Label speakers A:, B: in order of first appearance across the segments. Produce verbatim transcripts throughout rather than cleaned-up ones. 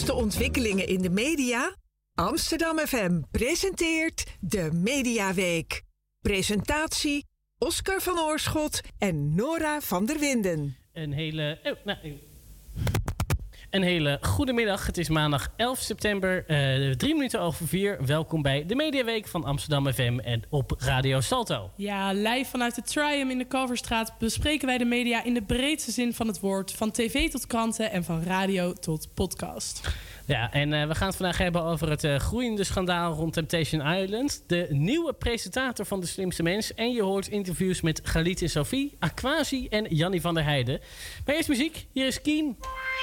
A: laatste ontwikkelingen in de media? Amsterdam F M presenteert de Mediaweek. Presentatie Oscar van Oorschot en Nora van der Winden.
B: Een hele... Oh, nou, Een hele goede middag. Het is maandag elf september, uh, drie minuten over vier. Welkom bij de Mediaweek van Amsterdam F M en op Radio Salto.
C: Ja, live vanuit de Trium in de Kalverstraat bespreken wij de media in de breedste zin van het woord. Van tv tot kranten en van radio tot podcast.
B: Ja, en uh, we gaan het vandaag hebben over het uh, groeiende schandaal rond Temptation Island. De nieuwe presentator van De Slimste Mens. En je hoort interviews met Galit en Sophie, Aquasi en Jannie van der Heijden. Maar eerst muziek. Hier is Keen.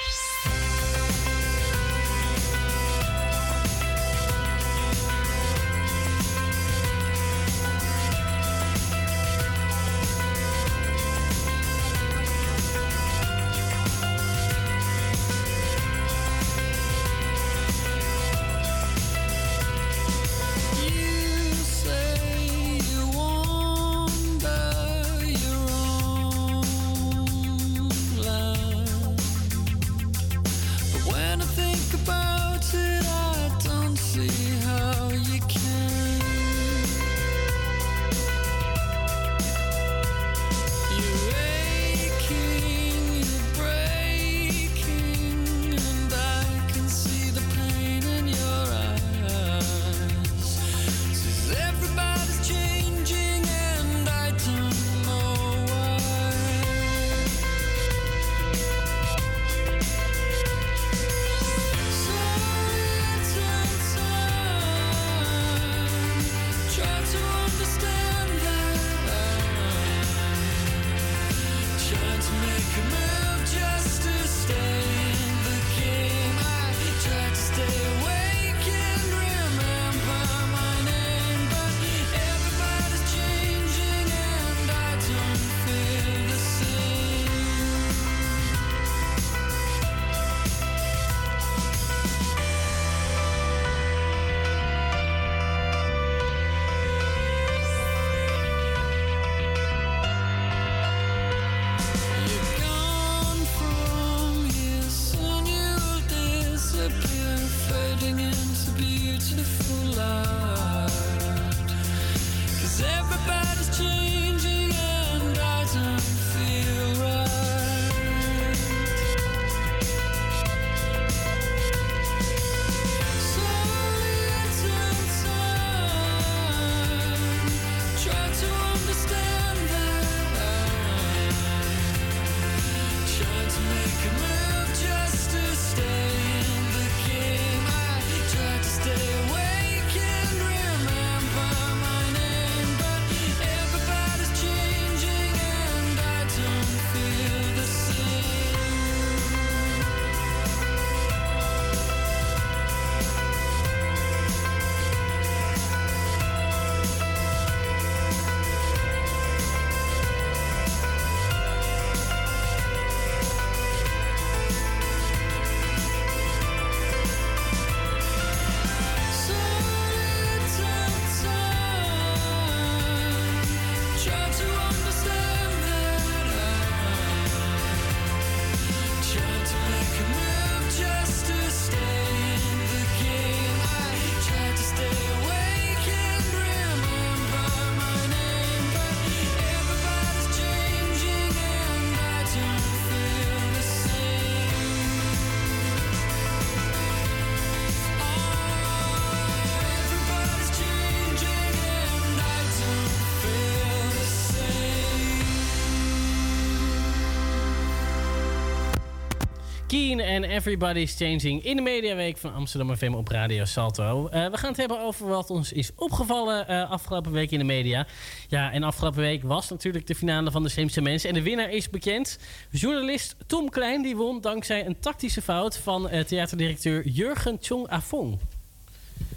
B: Keen en Everybody's Changing in de Mediaweek van Amsterdam F M op Radio Salto. Uh, we gaan het hebben over wat ons is opgevallen uh, afgelopen week in de media. Ja, en afgelopen week was natuurlijk de finale van De Slimste Mens. En de winnaar is bekend. Journalist Tom Klein die won dankzij een tactische fout van uh, theaterdirecteur Jurgen Chong Afong.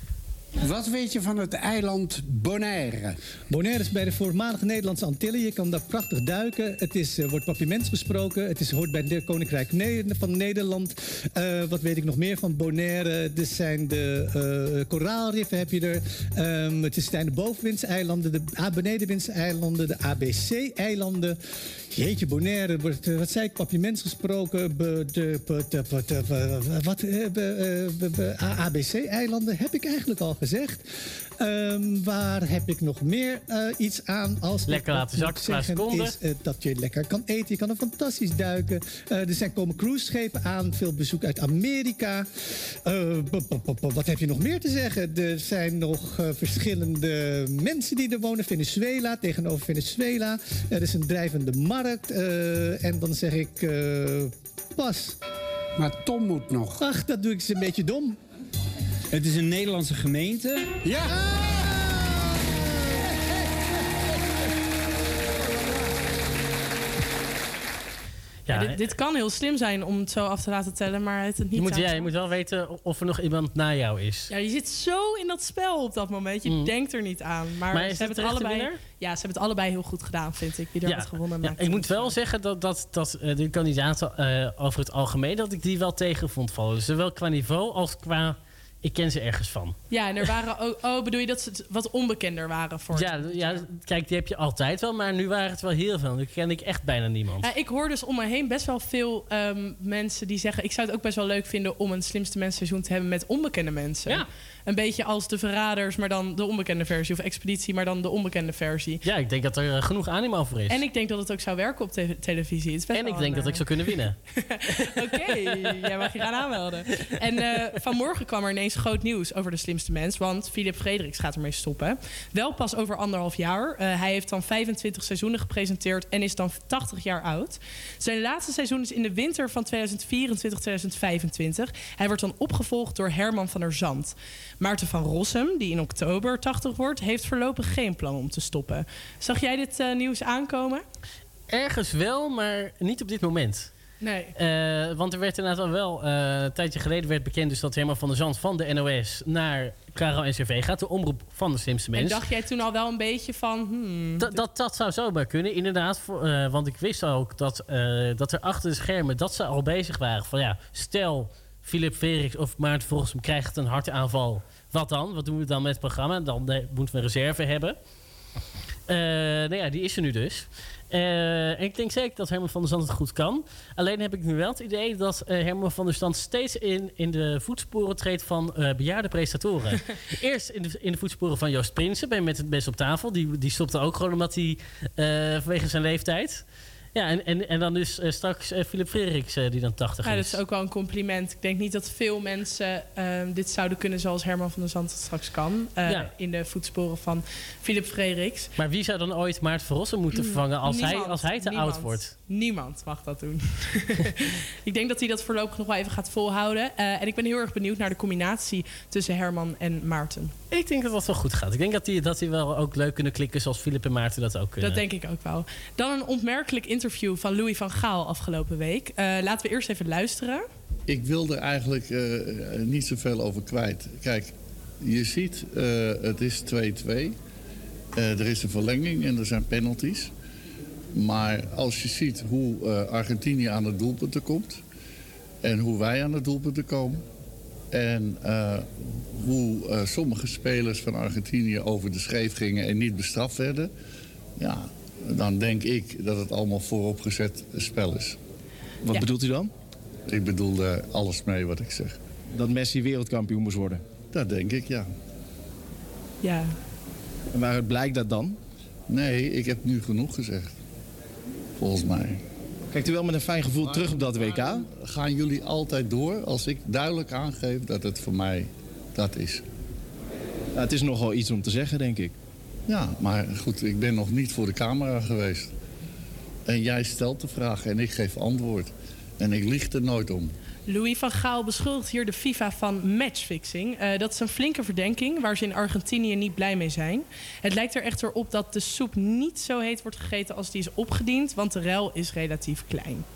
D: Wat weet je van het eiland Bonaire?
E: Bonaire is bij de voormalige Nederlandse Antillen. Je kan daar prachtig duiken. Het is, uh, wordt papiermens besproken. Het is, hoort bij het Koninkrijk ne- van Nederland. Uh, wat weet ik nog meer van Bonaire? Er zijn de uh, koraalriffen heb je er. Um, het zijn de bovenwindseilanden, de benedenwindseilanden, de A B C-eilanden. Jeetje, Bonaire, wordt, uh, wat zei ik, papiermens gesproken. Be, de, be, de, be, de, be, wat, uh, be, uh, be, A B C-eilanden heb ik eigenlijk al gezegd. Um, waar heb ik nog meer uh, iets aan? Als
B: lekker laten zakken, paar seconden.
E: Is uh, dat je lekker kan eten. Je kan er fantastisch duiken. Uh, er zijn komen cruiseschepen aan. Veel bezoek uit Amerika. Uh, b- b- b- wat heb je nog meer te zeggen? Er zijn nog uh, verschillende mensen die er wonen. Venezuela, tegenover Venezuela. Er is een drijvende markt. Uh, en dan zeg ik uh, pas.
D: Maar Tom moet nog.
E: Ach, dat doe ik eens een beetje dom.
F: Het is een Nederlandse gemeente.
D: Ja!
B: Ja,
C: Ja, dit, dit kan heel slim zijn om het zo af te laten tellen, maar het niet
B: je moet,
C: aan
B: ja,
C: te-
B: je moet wel weten of er nog iemand na jou is.
C: Ja, je zit zo in dat spel op dat moment. Je
B: Mm.
C: denkt er niet aan. Maar,
B: Maar is
C: ze
B: het
C: hebben het
B: terecht de
C: allebei.
B: winnaar?
C: Ja, ze hebben het allebei heel goed gedaan, vind ik. Wie er
B: Ja,
C: had gewonnen.
B: ja,
C: maakt
B: ik
C: het
B: moet
C: niet
B: wel
C: uit.
B: zeggen dat, dat, dat uh, de kandidaten uh, over het algemeen, dat ik die wel tegen vond vallen. Dus zowel qua niveau als qua, ik ken ze ergens van.
C: Ja, en er waren ook. Oh, bedoel je dat ze het wat onbekender waren voor?
B: Ja, ja, kijk, die heb je altijd wel, maar nu waren het wel heel veel. Nu ken ik echt bijna niemand.
C: Uh, ik hoor dus om me heen best wel veel um, mensen die zeggen... ik zou het ook best wel leuk vinden om een slimste mensenseizoen te hebben met onbekende mensen.
B: Ja.
C: Een beetje als de Verraders, maar dan de onbekende versie. Of Expeditie, maar dan de onbekende versie.
B: Ja, ik denk dat er uh, genoeg animo voor is.
C: En ik denk dat het ook zou werken op te- televisie. Het is best
B: En
C: wel
B: ik denk
C: een,
B: dat ik zou kunnen winnen.
C: Oké, jij mag je gaan aanmelden. En uh, vanmorgen kwam er ineens groot nieuws over de slimste mens. Want Philip Frederiks gaat ermee stoppen. Wel pas over anderhalf jaar. Uh, hij heeft dan vijfentwintig seizoenen gepresenteerd en is dan tachtig jaar oud. Zijn laatste seizoen is in de winter van tweeduizend vierentwintig tweeduizend vijfentwintig. Hij wordt dan opgevolgd door Herman van der Zand. Maarten van Rossum, die in oktober tachtig wordt, heeft voorlopig geen plan om te stoppen. Zag jij dit uh, nieuws aankomen?
B: Ergens wel, maar niet op dit moment.
C: Nee.
B: Uh, want er werd inderdaad al wel... Uh, een tijdje geleden werd bekend dus dat Herman van der Zand van de N O S naar Caro N C V gaat. De omroep van de slimste mens.
C: En dacht jij toen al wel een beetje van... Hmm,
B: Dat, dat, dat zou zomaar kunnen, inderdaad. Voor, uh, want ik wist ook dat, uh, dat er achter de schermen... dat ze al bezig waren van ja, stel Philip Frederiks of Maarten van Rossum krijgt een hartaanval. Wat dan? Wat doen we dan met het programma? Dan uh, moeten we een reserve hebben. Uh, nou ja, die is er nu dus. Uh, en ik denk zeker dat Herman van der Zand het goed kan. Alleen heb ik nu wel het idee dat uh, Herman van der Zand steeds in, in de voetsporen treedt van uh, bejaarde presentatoren. Eerst in de, in de voetsporen van Joost Prinsen, bij Met het Best op tafel. Die, die stopte ook gewoon omdat hij uh, vanwege zijn leeftijd. Ja, en, en, en dan dus uh, straks uh, Philip Frederiks uh, die dan tachtig
C: ja,
B: is.
C: dat is ook wel een compliment. Ik denk niet dat veel mensen uh, dit zouden kunnen zoals Herman van der Zand het straks kan. Uh,
B: Ja.
C: In de voetsporen van Philip Frederiks.
B: Maar wie zou dan ooit Maarten van Rossum moeten vervangen als, hij,
C: Niemand.
B: als hij te
C: Niemand.
B: oud wordt?
C: Niemand mag dat doen. Ik denk dat hij dat voorlopig nog wel even gaat volhouden. Uh, en ik ben heel erg benieuwd naar de combinatie tussen Herman en Maarten.
B: Ik denk dat dat wel goed gaat. Ik denk dat die, dat die wel ook leuk kunnen klikken zoals Philip en Maarten dat ook kunnen.
C: Dat denk ik ook wel. Dan een opmerkelijk interview van Louis van Gaal afgelopen week. Uh, laten we eerst even luisteren.
G: Ik wil er eigenlijk uh, niet zoveel over kwijt. Kijk, je ziet, uh, het is twee-twee. Uh, er is een verlenging en er zijn penalties. Maar als je ziet hoe uh, Argentinië aan de doelpunten komt... en hoe wij aan de doelpunten komen... en uh, hoe uh, sommige spelers van Argentinië over de scheef gingen en niet bestraft werden... ja, dan denk ik dat het allemaal vooropgezet spel is.
H: Wat
C: Ja.
H: bedoelt u dan?
G: Ik bedoel uh, alles mee wat ik zeg.
H: Dat Messi wereldkampioen moest worden.
G: Dat denk ik, ja.
C: Ja.
H: En waaruit blijkt dat dan?
G: Nee, ik heb nu genoeg gezegd. Volgens mij.
H: Kijkt u wel met een fijn gevoel terug op dat W K?
G: Gaan jullie altijd door als ik duidelijk aangeef dat het voor mij dat is?
H: Ja, het is nogal iets om te zeggen, denk ik.
G: Ja, maar goed, ik ben nog niet voor de camera geweest. En jij stelt de vraag en ik geef antwoord. En ik lieg er nooit om.
C: Louis van Gaal beschuldigt hier de FIFA van matchfixing. Uh, dat is een flinke verdenking waar ze in Argentinië niet blij mee zijn. Het lijkt er echter op dat de soep niet zo heet wordt gegeten als die is opgediend, want de rel is relatief klein.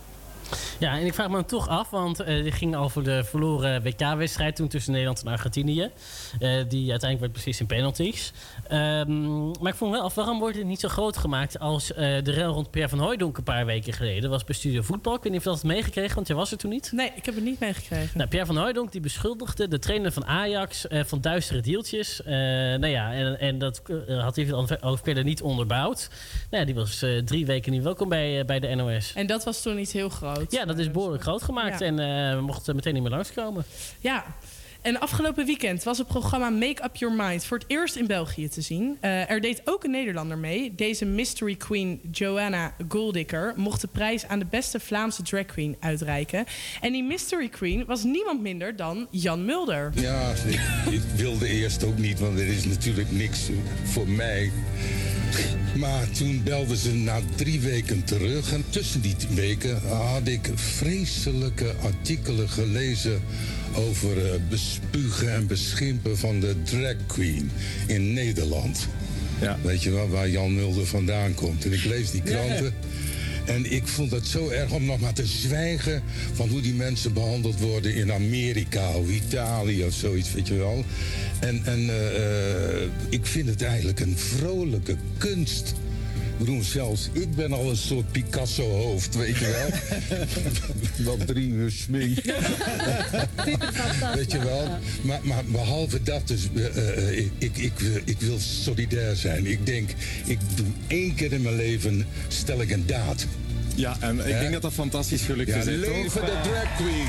B: Ja, en ik vraag me dan toch af, want uh, dit ging over de verloren W K-wedstrijd toen tussen Nederland en Argentinië. Uh, die uiteindelijk werd beslist in penalties. Um, maar ik vroeg me wel af, waarom wordt het niet zo groot gemaakt als uh, de rel rond Pierre van Hooijdonk een paar weken geleden? Dat was bij Studio Voetbal. Ik weet niet of je dat had meegekregen, want jij was er toen niet.
C: Nee, ik heb het niet meegekregen.
B: Nou, Pierre van Hooijdonk die beschuldigde de trainer van Ajax uh, van duistere deeltjes. Uh, nou ja, en, en dat uh, had hij dan ook verder niet onderbouwd. Nou ja, die was uh, drie weken niet welkom bij, uh, bij de N O S.
C: En dat was toen iets heel groot.
B: Ja, dat is behoorlijk groot gemaakt. Ja. En uh, we mochten meteen niet meer langskomen.
C: Ja. En afgelopen weekend was het programma Make Up Your Mind voor het eerst in België te zien. Uh, er deed ook een Nederlander mee. Deze mystery queen Joanna Goldicker mocht de prijs aan de beste Vlaamse drag queen uitreiken. En die mystery queen was niemand minder dan Jan Mulder.
I: Ja, ik, ik wilde eerst ook niet, want er is natuurlijk niks voor mij. Maar toen belden ze na drie weken terug. En tussen die weken had ik vreselijke artikelen gelezen over uh, bespugen en beschimpen van de drag queen in Nederland. Ja. Weet je wel, waar Jan Mulder vandaan komt. En ik lees die kranten. Ja. En ik vond het zo erg om nog maar te zwijgen van hoe die mensen behandeld worden in Amerika of Italië of zoiets, weet je wel. En, en uh, ik vind het eigenlijk een vrolijke kunst. Ik bedoel, zelfs ik ben al een soort Picasso-hoofd, weet je wel. Wel drie uur smink. Weet je wel. Maar, maar behalve dat dus, uh, uh, ik, ik, ik, ik wil solidair zijn. Ik denk, ik doe één keer in mijn leven, stel ik een daad.
J: Ja, en ik ja? denk dat dat fantastisch gelukt is.
I: Ja, leven de drag queen.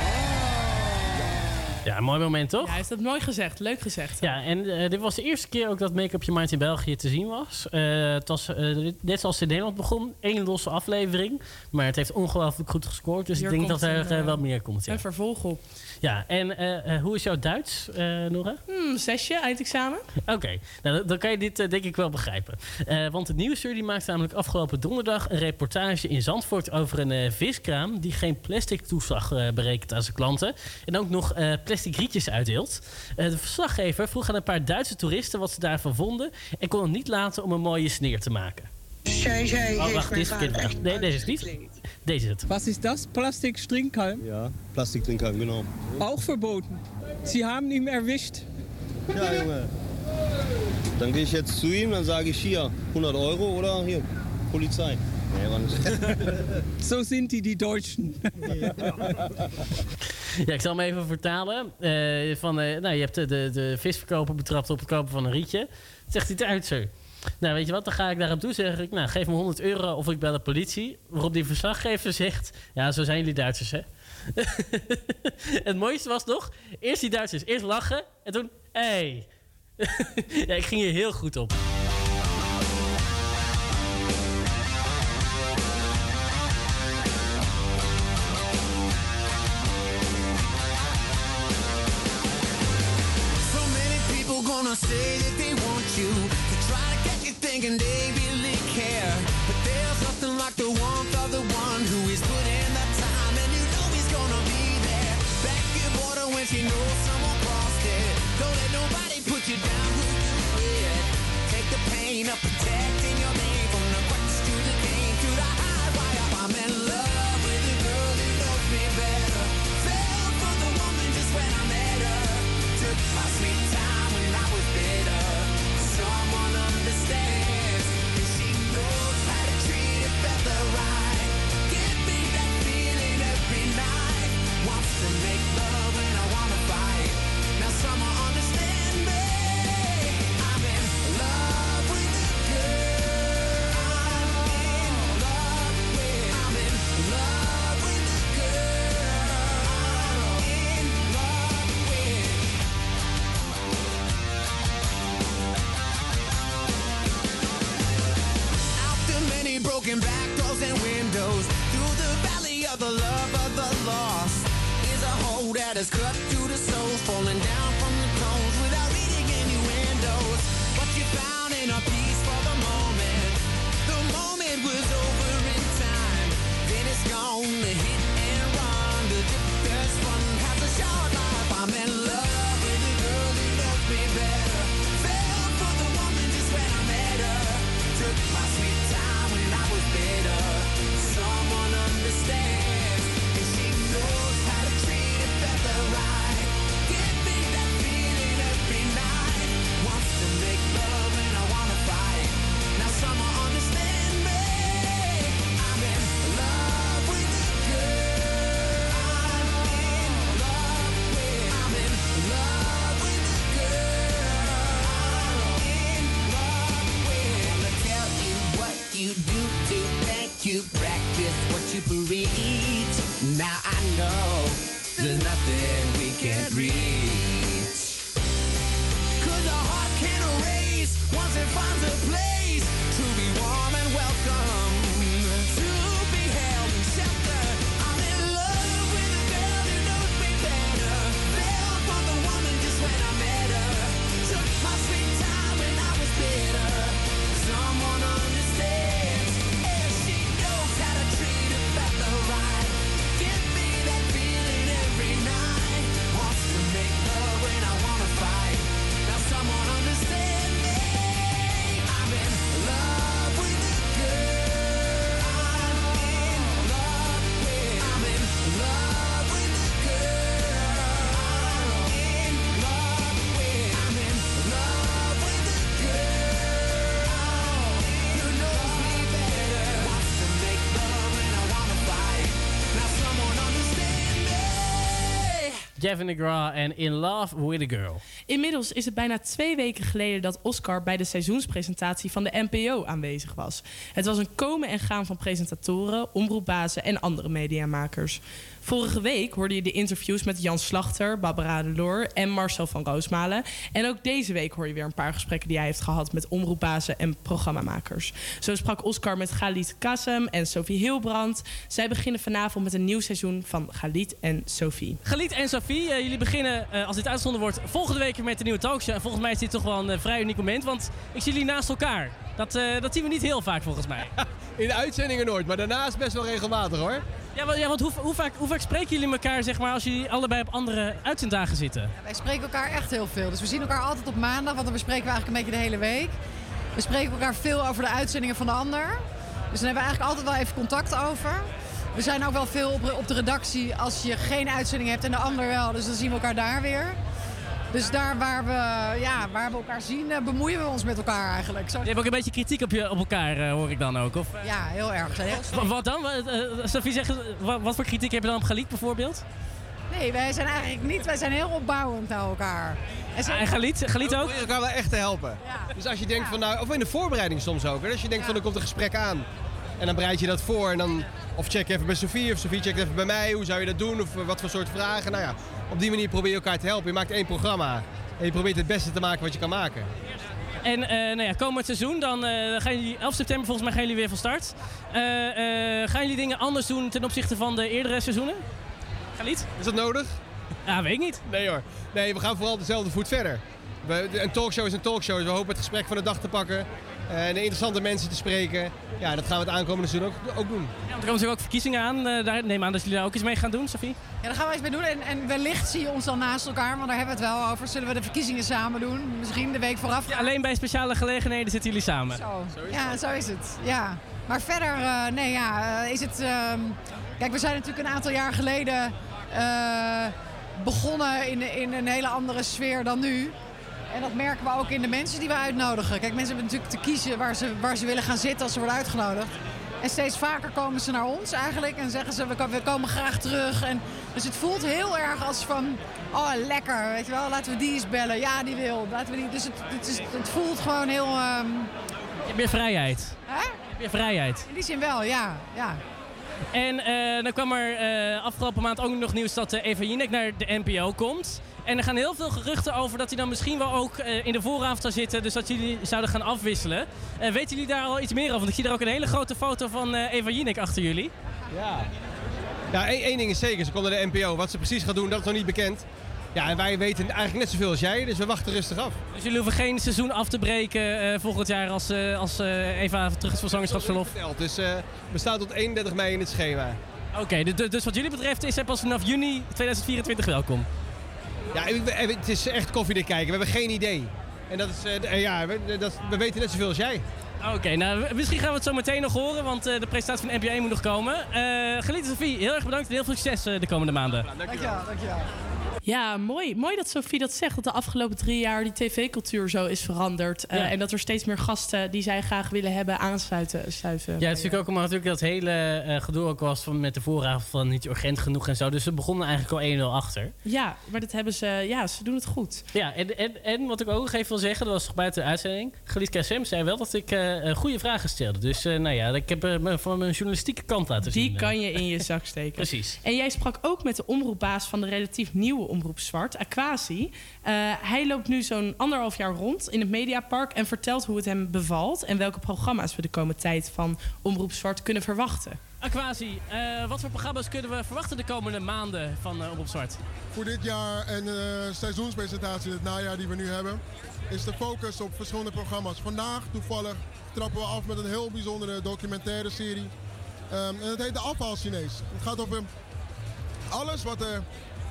B: Ja, een mooi moment, toch?
C: Ja, hij heeft dat mooi gezegd. Leuk gezegd.
B: Ja, en uh, dit was de eerste keer ook dat Make Up Your Mind in België te zien was. Uh, het was uh, net zoals het in Nederland begon. Één losse aflevering. Maar het heeft ongelooflijk goed gescoord. Dus Hier ik denk dat er uh, wel meer komt. Ja.
C: Een vervolg op.
B: Ja, en uh, uh, hoe is jouw Duits, uh, Nora?
C: Hmm, zesje, eindexamen.
B: Oké, okay. nou, dan kan je dit uh, denk ik wel begrijpen. Uh, want het Nieuwsuur die maakte namelijk afgelopen donderdag een reportage in Zandvoort over een uh, viskraam die geen plastic toeslag uh, berekent aan zijn klanten. En ook nog uh, plastic rietjes uitdeelt. Uh, de verslaggever vroeg aan een paar Duitse toeristen wat ze daarvan vonden en kon het niet laten om een mooie sneer te maken. Oh, wacht, deze is Nee, deze is niet. Deze is het.
K: Was ist das? Plastikstrinkhalm?
L: Ja, Plastiktrinkhalm, genau.
K: Auch verboten. Sie haben ihn erwischt.
L: Ja, Junge. Dann gehe ich jetzt zu ihm, dann sage ich hier honderd euro oder hier Polizei. Nee, war nicht.
K: Zo sind die, die Deutschen.
B: Ja, ik zal hem even vertalen. Uh, van, uh, nou, je hebt de, de, de visverkoper betrapt op het kopen van een rietje. Zegt hij Duitser. Nou, weet je wat, dan ga ik daarop toe, zeg ik, nou, geef me honderd euro of ik bel de politie. Waarop die verslaggever zegt, ja, zo zijn jullie Duitsers, hè. Het mooiste was nog, eerst die Duitsers, eerst lachen en toen, hé. Hey. Ja, ik ging hier heel goed op.
M: So many people gonna say that they want you. Thinking they really care, but there's nothing like the warmth of the one who is putting the time, and you know he's gonna be there. Back your border when she knows someone crossed it. Don't let nobody put you down who you with. Take the pain of protecting your name from the quacks to the game to the high wire. I'm in love with a girl who knows me better. Fell for the woman just when I met her. Took my sweet time when I was bitter. Someone understands. Broken back doors and windows through the valley of the love of the lost is a hole that is cut through the soul, falling down from the tones without reading innuendos. But you found inner peace for the moment. The moment was over in time. Then it's gone, the hit and run. The dip that's fun has a short life. I'm in love with a girl who knows me better. Fell for the woman just when I met her. Took my sweet time. Someone understands. just what you breathe. Now I know there's nothing we can't reach. Cause a heart can erase once it finds a place to be warm and welcome, to be held in shelter. I'm in love with a girl who knows me better. Fell for the woman just when I met her. Took my sweet time when I was bitter. Someone understands, and she knows how to treat a fella right. Give me that feeling every night. Wants to make love when I wanna fight. Now someone understand me. I'm in love with a girl. I'm in love with. I'm in love with a girl. I'm in love with. I'm in love with a girl who knows me better. Wants to make love when I wanna fight. Now someone understand me.
B: Gavin DeGraw en In Love with a Girl.
C: Inmiddels is het bijna twee weken geleden dat Oscar bij de seizoenspresentatie van de N P O aanwezig was. Het was een komen en gaan van presentatoren, omroepbazen en andere mediamakers. Vorige week hoorde je de interviews met Jan Slachter, Barbara de Loor en Marcel van Roosmalen. En ook deze week hoor je weer een paar gesprekken die hij heeft gehad met omroepbazen en programmamakers. Zo sprak Oscar met Galit Kassem en Sophie Hilbrand. Zij beginnen vanavond met een nieuw seizoen van Galit en Sophie.
B: Galit en Sophie, uh, jullie beginnen, uh, als dit uitgezonden wordt, volgende week met de nieuwe talkshow. En volgens mij is dit toch wel een uh, vrij uniek moment, want ik zie jullie naast elkaar. Dat, uh, dat zien we niet heel vaak volgens mij.
N: In de uitzendingen nooit, maar daarnaast best wel regelmatig hoor.
B: Ja, want, ja, want hoe, hoe, vaak, hoe vaak spreken jullie elkaar, zeg maar, als jullie allebei op andere uitzenddagen zitten?
O: Ja, wij spreken elkaar echt heel veel. Dus we zien elkaar altijd op maandag, want dan bespreken we eigenlijk een beetje de hele week. We spreken elkaar veel over de uitzendingen van de ander. Dus dan hebben we eigenlijk altijd wel even contact over. We zijn ook wel veel op, op de redactie als je geen uitzending hebt en de ander wel. Dus dan zien we elkaar daar weer. Dus daar waar we, ja, waar we elkaar zien, bemoeien we ons met elkaar eigenlijk. Zo...
B: Je hebt ook een beetje kritiek op, je, op elkaar, uh, hoor ik dan ook? Of?
O: Ja, heel erg. Heel
B: wat, wat dan? Uh, Sophie zegt, wat, wat voor kritiek heb je dan op Galit bijvoorbeeld?
O: Nee, wij zijn eigenlijk niet. Wij zijn heel opbouwend naar elkaar.
B: En, en Galit, Galit ook?
N: We proberen elkaar wel echt te helpen.
O: Ja.
N: Dus als je denkt
O: ja.
N: van nou, of in de voorbereiding soms ook. Hè? Als je denkt ja. van er komt een gesprek aan. En dan bereid je dat voor en dan of check even bij Sophie of Sophie checkt even bij mij. Hoe zou je dat doen of wat voor soort vragen. Nou ja, op die manier probeer je elkaar te helpen. Je maakt één programma en je probeert het beste te maken wat je kan maken.
B: En uh, nou ja, komend seizoen, dan uh, gaan jullie, elf september volgens mij gaan jullie weer van start. Uh, uh, gaan jullie dingen anders doen ten opzichte van de eerdere seizoenen? Galit?
N: Is dat nodig?
B: Ja, weet ik niet.
N: Nee hoor. Nee, we gaan vooral dezelfde voet verder. We, een talkshow is een talkshow, dus we hopen het gesprek van de dag te pakken. En uh, de interessante mensen te spreken. Ja, dat gaan we het aankomende seizoen ook, ook doen.
B: Ja, want er komen natuurlijk ook verkiezingen aan. Uh, daar neem aan dat jullie daar ook iets mee gaan doen, Sophie?
O: Ja, daar gaan we iets mee doen. En, en wellicht zie je ons dan naast elkaar, want daar hebben we het wel over. Zullen we de verkiezingen samen doen? Misschien de week vooraf.
B: Ja, alleen bij speciale gelegenheden zitten jullie samen.
O: Zo. Zo is ja, het. zo is het. Ja. Maar verder, uh, nee ja, uh, is het... Uh, kijk, we zijn natuurlijk een aantal jaar geleden uh, begonnen in, in een hele andere sfeer dan nu. En dat merken we ook in de mensen die we uitnodigen. Kijk, mensen hebben natuurlijk te kiezen waar ze, waar ze willen gaan zitten als ze worden uitgenodigd. En steeds vaker komen ze naar ons eigenlijk en zeggen ze, we komen graag terug. En dus het voelt heel erg als van, oh lekker, weet je wel, laten we die eens bellen. Ja, die wil, laten we die. Dus het, het, is, het voelt gewoon heel... Um...
B: Je hebt meer vrijheid.
O: Hè?
B: Je hebt meer vrijheid.
O: In die zin wel, ja. ja.
B: En uh, dan kwam er uh, afgelopen maand ook nog nieuws dat uh, Eva Jinek naar de N P O komt. En er gaan heel veel geruchten over dat hij dan misschien wel ook uh, in de vooravond zou zitten. Dus dat jullie zouden gaan afwisselen. Uh, weten jullie daar al iets meer over? Want ik zie er ook een hele grote foto van uh, Eva Jinek achter jullie.
N: Ja, ja één, één ding is zeker. Ze komt naar de N P O. Wat ze precies gaat doen, dat is nog niet bekend. Ja, en wij weten eigenlijk net zoveel als jij. Dus we wachten rustig af.
B: Dus jullie hoeven geen seizoen af te breken uh, volgend jaar als, uh, als uh, Eva terug is voor zwangerschapsverlof?
N: Dus uh, we staan tot eenendertig mei in het schema.
B: Oké, okay, dus, dus wat jullie betreft is hij pas vanaf juni tweeduizend vierentwintig welkom?
N: Ja, het is echt koffiedik kijken. We hebben geen idee. En dat is, uh, ja, we, dat, we weten net zoveel als jij.
B: Oké, okay, nou misschien gaan we het zo meteen nog horen, want uh, de presentatie van N P O één moet nog komen. Uh, Galit en Sophie, heel erg bedankt en heel veel succes uh, de komende maanden.
O: Dankjewel, dankjewel.
C: Ja, mooi. Mooi dat Sophie dat zegt. Dat de afgelopen drie jaar die tv-cultuur zo is veranderd. Ja. Uh, en dat er steeds meer gasten die zij graag willen hebben aansluiten. Sluiten,
B: ja, het is natuurlijk ook omdat natuurlijk dat hele uh, gedoe ook was van met de voorraad van niet urgent genoeg en zo. Dus ze begonnen eigenlijk al één nul achter.
C: Ja, maar dat hebben ze... Ja, ze doen het goed.
B: Ja, en, en, en wat ik ook nog even wil zeggen, dat was toch buiten de uitzending. Galiska Sem zei wel dat ik uh, goede vragen stelde. Dus uh, nou ja, ik heb uh, van mijn journalistieke kant laten
C: die
B: zien.
C: Die kan je in je zak steken.
B: Precies.
C: En jij sprak ook met de omroepbaas van de relatief nieuwe Omroep Zwart, Aquasi. Uh, hij loopt nu zo'n anderhalf jaar rond in het Mediapark en vertelt hoe het hem bevalt en welke programma's we de komende tijd van Omroep Zwart kunnen verwachten.
B: Aquasi, uh, wat voor programma's kunnen we verwachten de komende maanden van uh, Omroep Zwart?
P: Voor dit jaar en de uh, seizoenspresentatie in het najaar die we nu hebben, is de focus op verschillende programma's. Vandaag toevallig trappen we af met een heel bijzondere documentaire serie. Um, en het heet De Afhaal Chinees. Het gaat over alles wat er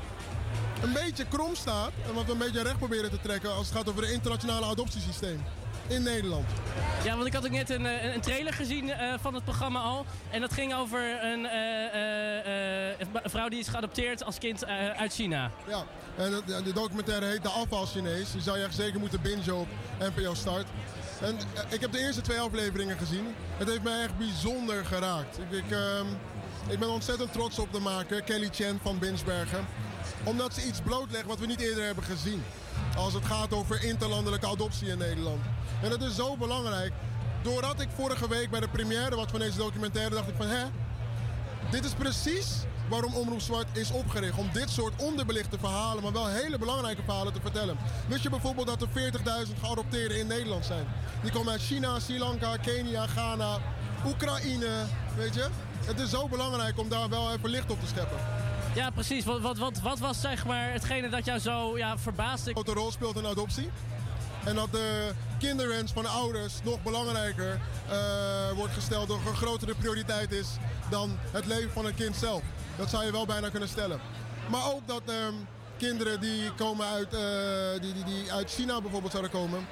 P: een beetje krom staat en wat we een beetje recht proberen te trekken als het gaat over het internationale adoptiesysteem in Nederland.
B: Ja, want ik had ook net een, een trailer gezien uh, van het programma al. En dat ging over een, uh, uh, uh, een vrouw die is geadopteerd als kind uh, uit China.
P: Ja, en de, de documentaire heet De Afhaal Chinees. Die zou je echt zeker moeten bingen op N P O Start. En uh, ik heb de eerste twee afleveringen gezien. Het heeft mij echt bijzonder geraakt. Ik, ik, uh, ik ben ontzettend trots op de maker, Kelly Chen van Binsbergen. Omdat ze iets blootlegt wat we niet eerder hebben gezien. Als het gaat over interlandelijke adoptie in Nederland. En dat is zo belangrijk. Doordat ik vorige week bij de première was van deze documentaire, dacht ik van hè, dit is precies waarom Omroep Zwart is opgericht. Om dit soort onderbelichte verhalen, maar wel hele belangrijke verhalen te vertellen. Wist je bijvoorbeeld dat er veertigduizend geadopteerden in Nederland zijn? Die komen uit China, Sri Lanka, Kenia, Ghana, Oekraïne, weet je? Het is zo belangrijk om daar wel even licht op te scheppen.
B: Ja, precies. Wat, wat, wat, wat was zeg maar hetgene dat jou zo ja, verbaasde?
P: Dat de rol speelt in adoptie. En dat de kinderwens van de ouders nog belangrijker uh, wordt gesteld, door een grotere prioriteit is dan het leven van het kind zelf. Dat zou je wel bijna kunnen stellen. Maar ook dat uh, kinderen die, komen uit, uh, die, die, die uit China bijvoorbeeld zouden komen,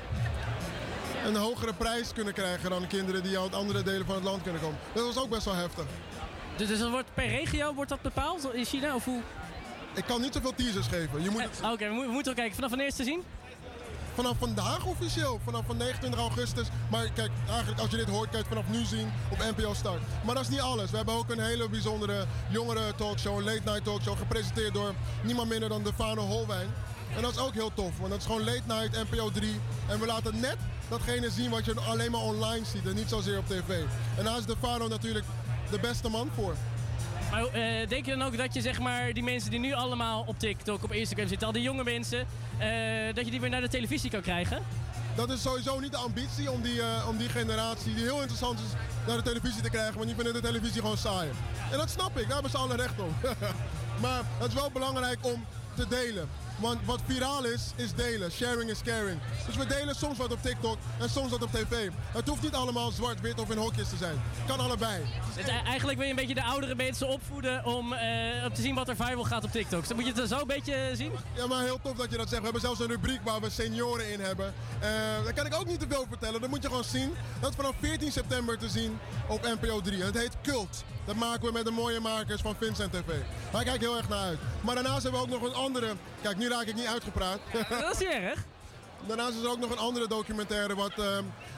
P: een hogere prijs kunnen krijgen dan kinderen die uit andere delen van het land kunnen komen. Dat was ook best wel heftig.
B: Dus dat wordt per regio wordt dat bepaald in China of hoe?
P: Ik kan niet zoveel teasers geven. Je moet het...
B: eh, Oké, okay, we, we moeten wel kijken. Vanaf wanneer is te zien?
P: Vanaf vandaag officieel, vanaf van negenentwintig augustus. Maar kijk, eigenlijk als je dit hoort, kan je het vanaf nu zien op N P O Start. Maar dat is niet alles. We hebben ook een hele bijzondere jongere talkshow, een late night talkshow, gepresenteerd door niemand minder dan Defano Holwijn. En dat is ook heel tof, want dat is gewoon late night, N P O drie. En we laten net datgene zien wat je alleen maar online ziet en niet zozeer op tv. En daar is Defano natuurlijk de beste man voor.
B: Maar uh, denk je dan ook dat je zeg maar die mensen die nu allemaal op TikTok, op Instagram zitten, al die jonge mensen, uh, dat je die weer naar de televisie kan krijgen?
P: Dat is sowieso niet de ambitie om die, uh, om die generatie die heel interessant is naar de televisie te krijgen, want die vinden de televisie gewoon saai. En dat snap ik, daar hebben ze alle recht op. Maar het is wel belangrijk om te delen. Want wat viraal is, is delen. Sharing is caring. Dus we delen soms wat op TikTok en soms wat op tv. Het hoeft niet allemaal zwart-wit of in hokjes te zijn. Het kan allebei.
B: Het, eigenlijk wil je een beetje de oudere mensen opvoeden om, uh, om te zien wat er viral gaat op TikTok. Dus dan moet je het zo een beetje zien?
P: Ja, maar heel tof dat je dat zegt. We hebben zelfs een rubriek waar we senioren in hebben. Uh, daar kan ik ook niet te veel vertellen. Dat moet je gewoon zien. Dat is vanaf veertien september te zien op N P O drie. Het heet Cult. Dat maken we met de mooie makers van Vincent T V. Daar kijk ik heel erg naar uit. Maar daarnaast hebben we ook nog een andere... Kijk, nu raak ik niet uitgepraat.
B: Dat is niet erg.
P: Daarnaast is er ook nog een andere documentaire wat uh,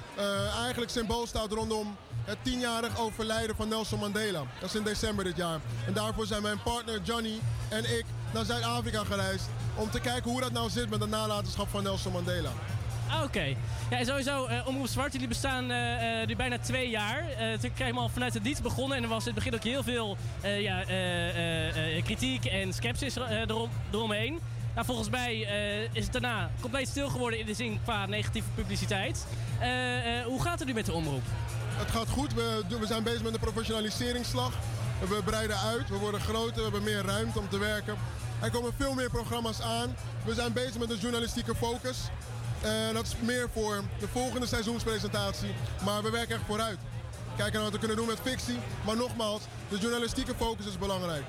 P: uh, eigenlijk symbool staat rondom het tienjarig overlijden van Nelson Mandela. Dat is in december dit jaar. En daarvoor zijn mijn partner Johnny en ik naar Zuid-Afrika gereisd om te kijken hoe dat nou zit met de nalatenschap van Nelson Mandela.
B: Ah, oké. Okay. Ja, en sowieso, uh, Omroep Zwart, die bestaan uh, uh, nu bijna twee jaar. Uh, toen kregen we al vanuit het dienst begonnen en er was in het begin ook heel veel uh, ja, uh, uh, uh, kritiek en sceptisch uh, erom, eromheen. Nou, volgens mij uh, is het daarna compleet stil geworden in de zin qua negatieve publiciteit. Uh, uh, hoe gaat het nu met de omroep?
P: Het gaat goed. We, we zijn bezig met de professionaliseringsslag. We breiden uit, we worden groter, we hebben meer ruimte om te werken. Er komen veel meer programma's aan. We zijn bezig met de journalistieke focus. Uh, dat is meer voor de volgende seizoenspresentatie. Maar we werken echt vooruit. Kijken naar wat we kunnen doen met fictie. Maar nogmaals, de journalistieke focus is belangrijk.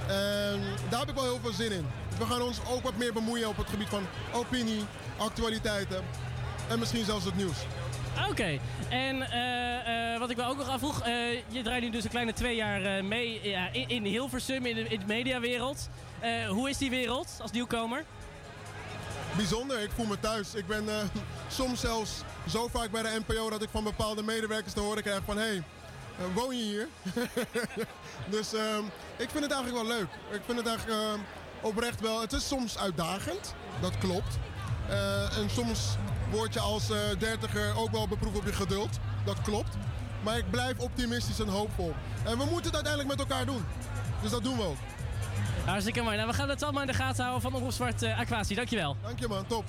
P: En daar heb ik wel heel veel zin in. We gaan ons ook wat meer bemoeien op het gebied van opinie, actualiteiten en misschien zelfs het nieuws.
B: Oké, okay. en uh, uh, wat ik wel ook nog afvroeg, uh, je draait nu dus een kleine twee jaar uh, mee ja, in, in Hilversum, in de, in de mediawereld. Uh, hoe is die wereld als nieuwkomer?
P: Bijzonder, ik voel me thuis. Ik ben uh, soms zelfs zo vaak bij de N P O dat ik van bepaalde medewerkers te horen krijg van... hé, hey, uh, woon je hier? Dus uh, ik vind het eigenlijk wel leuk. Ik vind het eigenlijk uh, oprecht wel... Het is soms uitdagend, dat klopt. Uh, en soms word je als uh, dertiger ook wel beproefd op je geduld. Dat klopt. Maar ik blijf optimistisch en hoopvol. En we moeten het uiteindelijk met elkaar doen. Dus dat doen we ook.
B: Hartstikke mooi. Nou, we gaan het allemaal in de gaten houden van Omroep Zwart uh, Aquatie. Dankjewel.
P: Dank je man, top.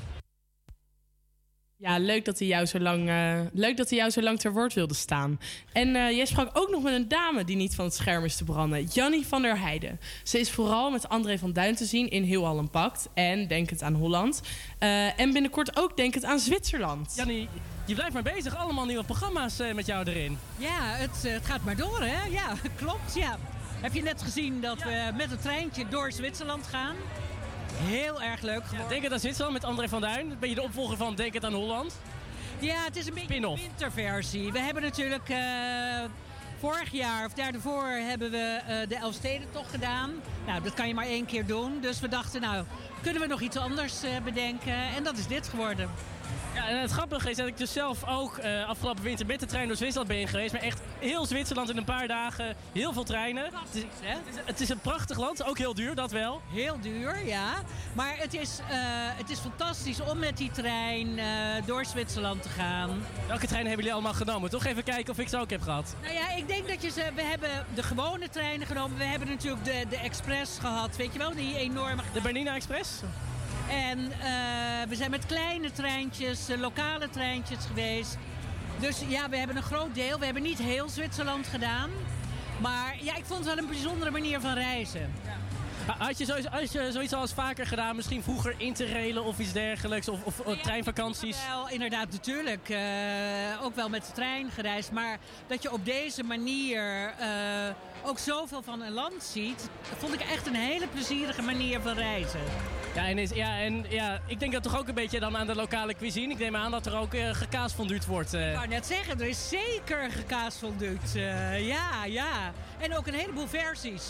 C: Ja, leuk dat hij jou zo lang, uh, leuk dat hij jou zo lang ter woord wilde staan. En uh, jij sprak ook nog met een dame die niet van het scherm is te branden. Jannie van der Heijden. Ze is vooral met André van Duin te zien in Heel Holland Pakt. En denkend aan Holland. Uh, en binnenkort ook denkend aan Zwitserland.
B: Jannie, je blijft maar bezig. Allemaal nieuwe programma's uh, met jou erin.
Q: Ja, het, uh, het gaat maar door, hè? Ja, klopt, ja. Heb je net gezien dat we met een treintje door Zwitserland gaan? Heel erg leuk geworden.
B: Ja, Denk het aan Zwitserland met André van Duin. Ben je de opvolger van Denk het aan Holland?
Q: Ja, het is een beetje een winterversie. We hebben natuurlijk uh, vorig jaar of daarvoor hebben we uh, de Elfstedentocht gedaan. Nou, dat kan je maar één keer doen. Dus we dachten, nou, kunnen we nog iets anders uh, bedenken? En dat is dit geworden.
B: Ja, en het grappige is dat ik dus zelf ook uh, afgelopen winter met de trein door Zwitserland ben geweest. Maar echt heel Zwitserland in een paar dagen. Heel veel treinen. Het is, hè? Het, is, het is een prachtig land. Ook heel duur, dat wel.
Q: Heel duur, ja. Maar het is, uh, het is fantastisch om met die trein uh, door Zwitserland te gaan.
B: Welke treinen hebben jullie allemaal genomen? Toch even kijken of ik ze ook heb gehad.
Q: Nou ja, ik denk dat je ze... We hebben de gewone treinen genomen. We hebben natuurlijk de, de Express gehad. Weet je wel, die enorme...
B: De Bernina Express?
Q: En uh, we zijn met kleine treintjes, uh, lokale treintjes geweest. Dus ja, we hebben een groot deel. We hebben niet heel Zwitserland gedaan. Maar ja, ik vond het wel een bijzondere manier van reizen. Ja.
B: Had je, zoiets, had je zoiets al eens vaker gedaan? Misschien vroeger interrailen of iets dergelijks? Of, of ja, treinvakanties?
Q: Wel, inderdaad, natuurlijk. Uh, ook wel met de trein gereisd. Maar dat je op deze manier uh, ook zoveel van een land ziet... vond ik echt een hele plezierige manier van reizen.
B: Ja, en, is, ja, en ja, ik denk dat toch ook een beetje dan aan de lokale cuisine. Ik neem aan dat er ook uh, gekaasfonduut wordt. Uh.
Q: Ik wou net zeggen, er is zeker gekaasfonduut. Uh, ja, ja. En ook een heleboel versies.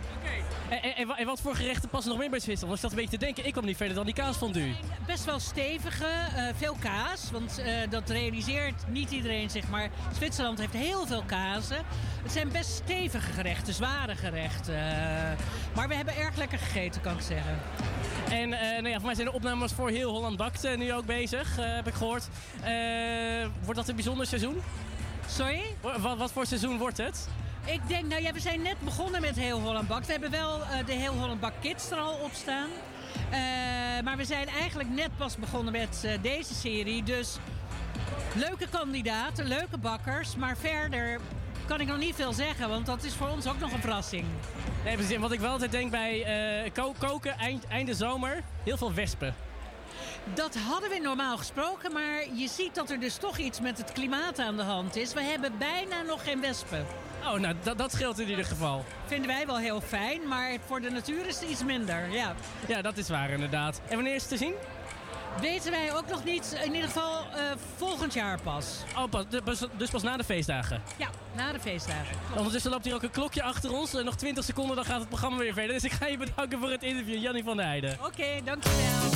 B: En, en, en wat voor gerechten passen nog meer bij Zwitserland? Want ik zat een beetje te denken, ik kwam niet verder dan die kaasfondue.
Q: Best wel stevige, uh, veel kaas. Want uh, dat realiseert niet iedereen zich. Maar Zwitserland heeft heel veel kazen. Het zijn best stevige gerechten, zware gerechten. Uh, maar we hebben erg lekker gegeten, kan ik zeggen.
B: En uh, nou ja, voor mij zijn de opnames voor Heel Holland Bakt uh, nu ook bezig, uh, heb ik gehoord. Uh, wordt dat een bijzonder seizoen?
Q: Sorry?
B: Wat, wat voor seizoen wordt het?
Q: Ik denk, nou ja, we zijn net begonnen met Heel Holland Bakt. We hebben wel uh, de Heel Holland Bakt Kids er al op staan. Uh, maar we zijn eigenlijk net pas begonnen met uh, deze serie. Dus leuke kandidaten, leuke bakkers. Maar verder kan ik nog niet veel zeggen, want dat is voor ons ook nog een verrassing.
B: Nee, precies. Wat ik wel altijd denk bij uh, ko- koken, eind, einde zomer, heel veel wespen.
Q: Dat hadden we normaal gesproken, maar je ziet dat er dus toch iets met het klimaat aan de hand is. We hebben bijna nog geen wespen.
B: Oh, nou, dat, dat scheelt in ieder geval.
Q: Vinden wij wel heel fijn, maar voor de natuur is het iets minder, ja.
B: Ja, dat is waar inderdaad. En wanneer is het te zien?
Q: Weten wij ook nog niet. In ieder geval uh, volgend jaar pas.
B: Oh, pas, dus pas na de feestdagen?
Q: Ja, na de feestdagen.
B: Ondertussen loopt hier ook een klokje achter ons. Nog twintig seconden, dan gaat het programma weer verder. Dus ik ga je bedanken voor het interview, Jannie van der Heijden.
Q: Oké, okay, dankjewel.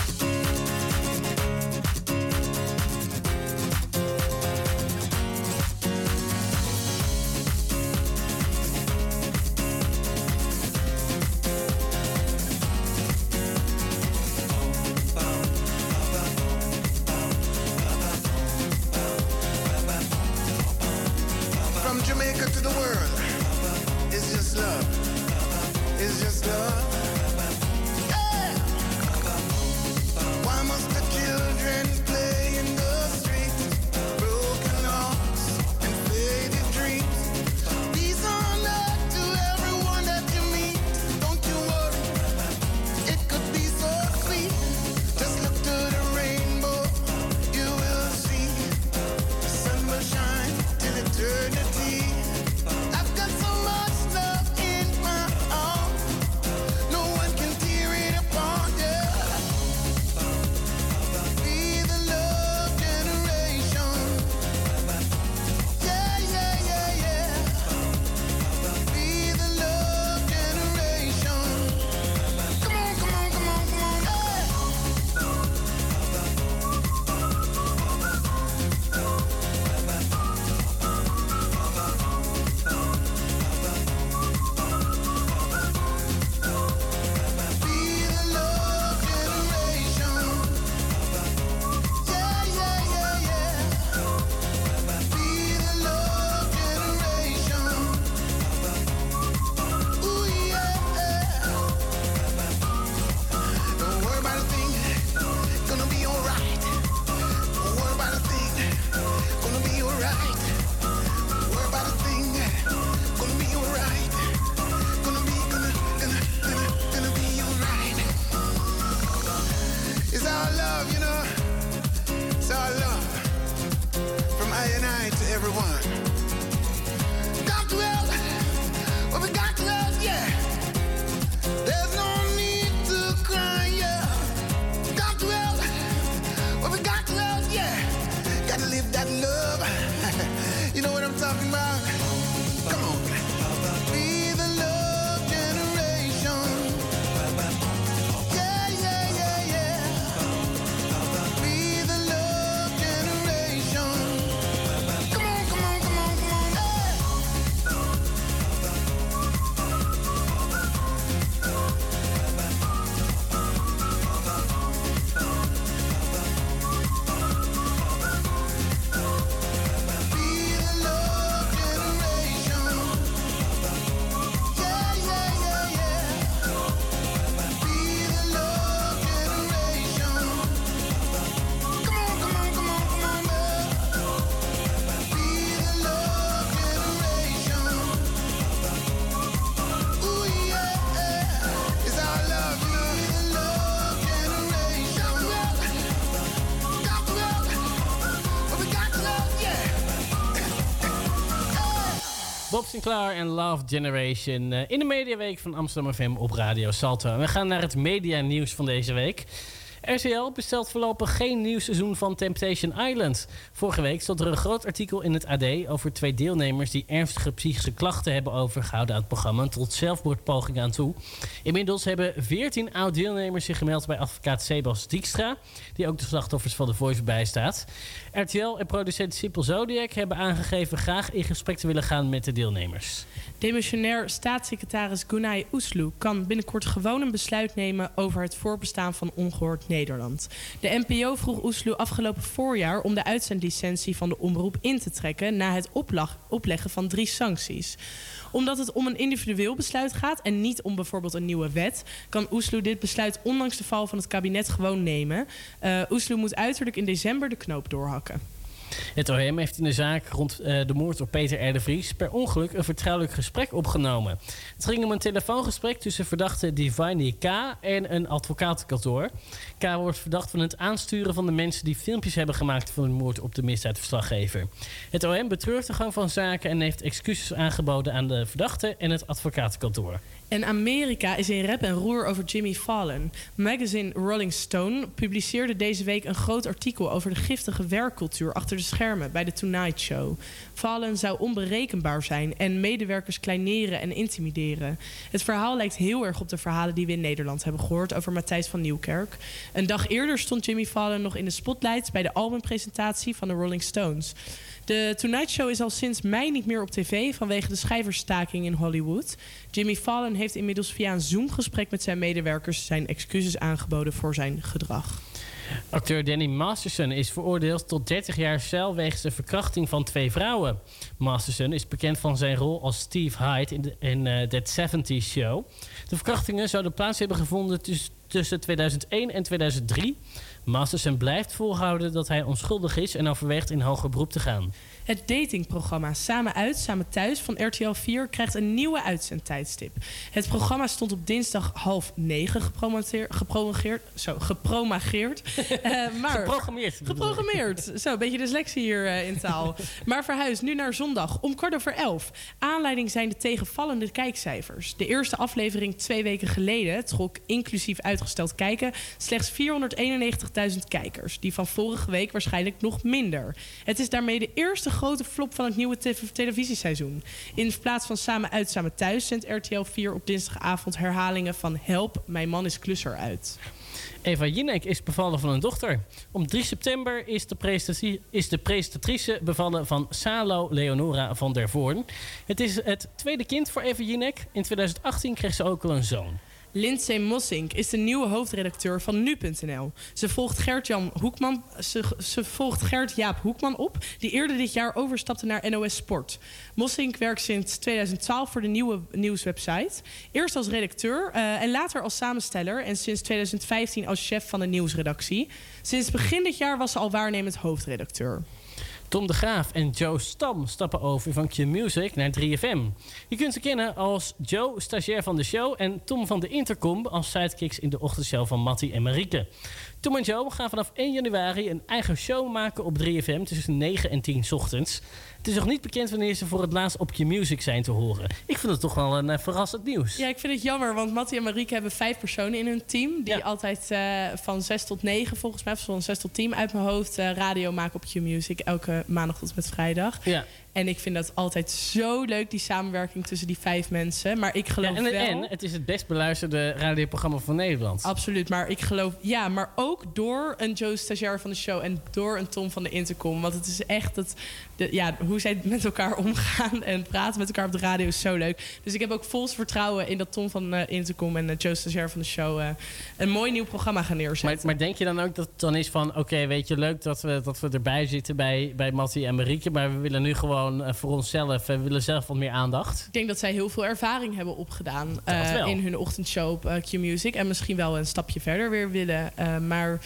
B: Bob Sinclair en Love Generation uh, in de Mediaweek van Amsterdam F M op Radio Salto. En we gaan naar het media nieuws van deze week. R T L bestelt voorlopig geen nieuw seizoen van Temptation Island. Vorige week stond er een groot artikel in het A D over twee deelnemers die ernstige psychische klachten hebben overgehouden aan het programma tot zelfmoordpogingen aan toe. Inmiddels hebben veertien oud-deelnemers zich gemeld bij advocaat Sebas Dijkstra, die ook de slachtoffers van The Voice bijstaat. R T L en producent Simple Zodiac hebben aangegeven graag in gesprek te willen gaan met de deelnemers.
C: Demissionair staatssecretaris Gunay Oesloe kan binnenkort gewoon een besluit nemen over het voorbestaan van Ongehoord Nederland. De N P O vroeg Oesloe afgelopen voorjaar om de uitzendlicentie van de omroep in te trekken na het oplag, opleggen van drie sancties. Omdat het om een individueel besluit gaat en niet om bijvoorbeeld een nieuwe wet, kan Oesloe dit besluit ondanks de val van het kabinet gewoon nemen. Uh, Oesloe moet uiterlijk in december de knoop doorhakken.
B: Het O M heeft in de zaak rond uh, de moord op Peter R. de Vries per ongeluk een vertrouwelijk gesprek opgenomen. Het ging om een telefoongesprek tussen verdachte Divine K. en een advocatenkantoor. K. wordt verdacht van het aansturen van de mensen die filmpjes hebben gemaakt van de moord op de misdaadverslaggever. Het O M betreurt de gang van zaken en heeft excuses aangeboden aan de verdachte en het advocatenkantoor.
C: En Amerika is in rep en roer over Jimmy Fallon. Magazine Rolling Stone publiceerde deze week een groot artikel over de giftige werkcultuur achter de schermen bij de Tonight Show. Fallon zou onberekenbaar zijn en medewerkers kleineren en intimideren. Het verhaal lijkt heel erg op de verhalen die we in Nederland hebben gehoord over Matthijs van Nieuwkerk. Een dag eerder stond Jimmy Fallon nog in de spotlight bij de albumpresentatie van de Rolling Stones. De Tonight Show is al sinds mei niet meer op tv vanwege de schrijversstaking in Hollywood. Jimmy Fallon heeft inmiddels via een Zoom-gesprek met zijn medewerkers zijn excuses aangeboden voor zijn gedrag.
B: Acteur Danny Masterson is veroordeeld tot dertig jaar cel wegens de verkrachting van twee vrouwen. Masterson is bekend van zijn rol als Steve Hyde in, de, in uh, That seventies Show. De verkrachtingen zouden plaats hebben gevonden tuss- tussen tweeduizend één en tweeduizend drie. Masterson blijft volhouden dat hij onschuldig is en overweegt in hoger beroep te gaan.
C: Het datingprogramma Samen Uit, Samen Thuis van R T L vier krijgt een nieuwe uitzendtijdstip. Het programma stond op dinsdag half negen geprogrammeerd. Zo, gepromageerd. Uh, maar,
B: geprogrammeerd.
C: Geprogrammeerd. Zo, een beetje dyslexie hier uh, in taal. Maar verhuist nu naar zondag om kwart over elf. Aanleiding zijn de tegenvallende kijkcijfers. De eerste aflevering twee weken geleden trok inclusief uitgesteld kijken slechts vierhonderdeenennegentigduizend kijkers. Die van vorige week waarschijnlijk nog minder. Het is daarmee de eerste grote flop van het nieuwe te- televisieseizoen. In plaats van Samen Uit, Samen Thuis zendt R T L vier op dinsdagavond herhalingen van Help, mijn man is klusser uit.
B: Eva Jinek is bevallen van een dochter. Om drie september is de, presentatie, is de presentatrice bevallen van Salo Leonora van der Voorn. Het is het tweede kind voor Eva Jinek. In tweeduizend achttien kreeg ze ook al een zoon.
C: Lindsay Mossink is de nieuwe hoofdredacteur van nu punt n l. Ze volgt Gert-Jan Hoekman, ze, ze volgt Gert-Jaap Hoekman op, die eerder dit jaar overstapte naar N O S Sport. Mossink werkt sinds tweeduizend twaalf voor de nieuwe nieuwswebsite. Eerst als redacteur uh, en later als samensteller en sinds tweeduizend vijftien als chef van de nieuwsredactie. Sinds begin dit jaar was ze al waarnemend hoofdredacteur.
B: Tom de Graaf en Joe Stam stappen over van Q-Music naar drie F M. Je kunt ze kennen als Joe, stagiair van de show, en Tom van de Intercom als sidekicks in de ochtendshow van Mattie en Marieke. Tom en Joe gaan vanaf één januari een eigen show maken op drie F M tussen negen en tien 's ochtends. Het is nog niet bekend wanneer ze voor het laatst op Q-Music zijn te horen. Ik vind het toch wel een uh, verrassend nieuws.
C: Ja, ik vind het jammer, want Mattie en Marieke hebben vijf personen in hun team. Die ja. altijd uh, van zes tot negen, volgens mij, of van zes tot tien uit mijn hoofd, uh, radio maken op Q-Music. Elke maandag tot met vrijdag. Ja. En ik vind dat altijd zo leuk, die samenwerking tussen die vijf mensen. Maar ik geloof
B: ja, en,
C: wel...
B: En het is het best beluisterde radioprogramma van Nederland.
C: Absoluut, maar ik geloof... Ja, maar ook door een Joe stagiair van de show en door een Tom van de Intercom. Want het is echt... Het, de, ja, hoe zij met elkaar omgaan en praten met elkaar op de radio is zo leuk. Dus ik heb ook volste vertrouwen in dat Tom van uh, Intercom en uh, Joe stagiair van de show... Uh, een mooi nieuw programma gaan neerzetten.
B: Maar, maar denk je dan ook dat het dan is van... Oké, okay, weet je, leuk dat we, dat we erbij zitten bij, bij Mattie en Marieke... maar we willen nu gewoon... voor onszelf, we willen zelf wat meer aandacht.
C: Ik denk dat zij heel veel ervaring hebben opgedaan uh, in hun ochtendshow op uh, Q-Music. En misschien wel een stapje verder weer willen. Uh, maar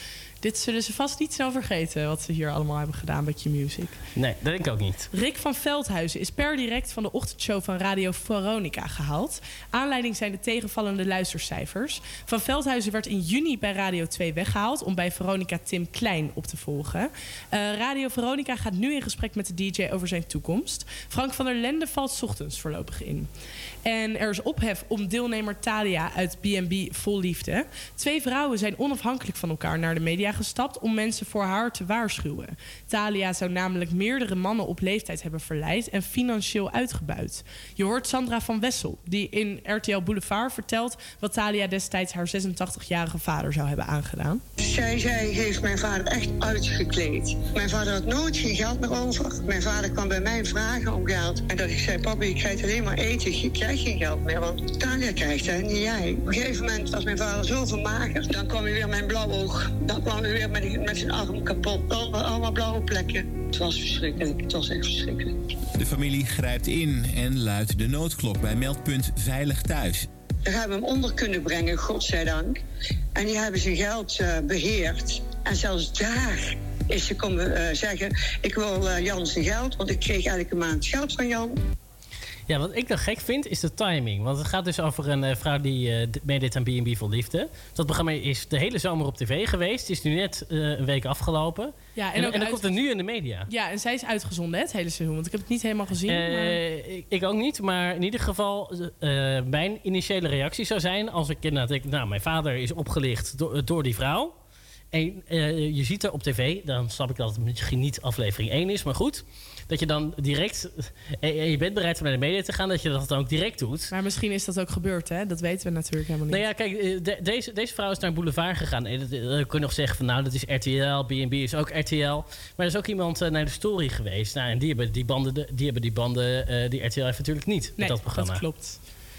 C: Dit zullen ze vast niet snel vergeten, wat ze hier allemaal hebben gedaan bij Q-Music.
B: Nee, dat denk ik ook niet.
C: Rick van Veldhuizen is per direct van de ochtendshow van Radio Veronica gehaald. Aanleiding zijn de tegenvallende luistercijfers. Van Veldhuizen werd in juni bij Radio twee weggehaald om bij Veronica Tim Klein op te volgen. Uh, Radio Veronica gaat nu in gesprek met de D J over zijn toekomst. Frank van der Lende valt 's ochtends voorlopig in. En er is ophef om deelnemer Thalia uit B en B Vol Liefde. Twee vrouwen zijn onafhankelijk van elkaar naar de media gestapt om mensen voor haar te waarschuwen. Thalia zou namelijk meerdere mannen op leeftijd hebben verleid en financieel uitgebuit. Je hoort Sandra van Wessel, die in R T L Boulevard vertelt wat Thalia destijds haar zesentachtigjarige vader zou hebben aangedaan.
R: Zij, zij heeft mijn vader echt uitgekleed. Mijn vader had nooit geen geld meer over. Mijn vader kwam bij mij vragen om geld. En dat ik zei, papi, ik krijg alleen maar eten. Je krijgt geen geld meer, want Thalia krijgt het, niet jij. Op een gegeven moment was mijn vader zo vermagerd. Dan kwam hij weer mijn blauw oog. Dan kwam hij weer met, met zijn arm kapot. Allemaal, allemaal blauwe plekken. Het was verschrikkelijk. Het was echt verschrikkelijk.
S: De familie grijpt in en luidt de noodklok bij meldpunt Veilig Thuis.
R: Daar hebben we hem onder kunnen brengen, godzijdank. En die hebben zijn geld uh, beheerd. En zelfs daar is ze komen uh, zeggen, ik wil uh, Jan zijn geld, want ik kreeg elke maand geld van Jan.
B: Ja, wat ik dan gek vind, is de timing. Want het gaat dus over een uh, vrouw die uh, meedeed aan B en B Vol Liefde. Dat programma is de hele zomer op tv geweest. Het is nu net uh, een week afgelopen.
C: Ja, en,
B: en,
C: ook
B: en dan
C: uit...
B: komt het nu in de media.
C: Ja, en zij is uitgezonden, hè, het hele seizoen. Want ik heb het niet helemaal gezien.
B: Uh,
C: maar...
B: ik, ik ook niet, maar in ieder geval... Uh, mijn initiële reactie zou zijn... als ik inderdaad denk, nou, mijn vader is opgelicht door, door die vrouw... En uh, je ziet er op tv, dan snap ik dat het misschien niet aflevering één is, maar goed. Dat je dan direct, en je bent bereid om naar de media te gaan, dat je dat dan ook direct doet.
C: Maar misschien is dat ook gebeurd, hè? Dat weten we natuurlijk helemaal niet.
B: Nou ja, kijk, de, deze, deze vrouw is naar Boulevard gegaan. En dan kun je nog zeggen van, nou, dat is R T L, B en B is ook R T L. Maar er is ook iemand uh, naar de Story geweest. Nou, en die hebben die banden, die, hebben die, banden uh, die R T L heeft natuurlijk niet,
C: nee,
B: met dat programma.
C: dat klopt.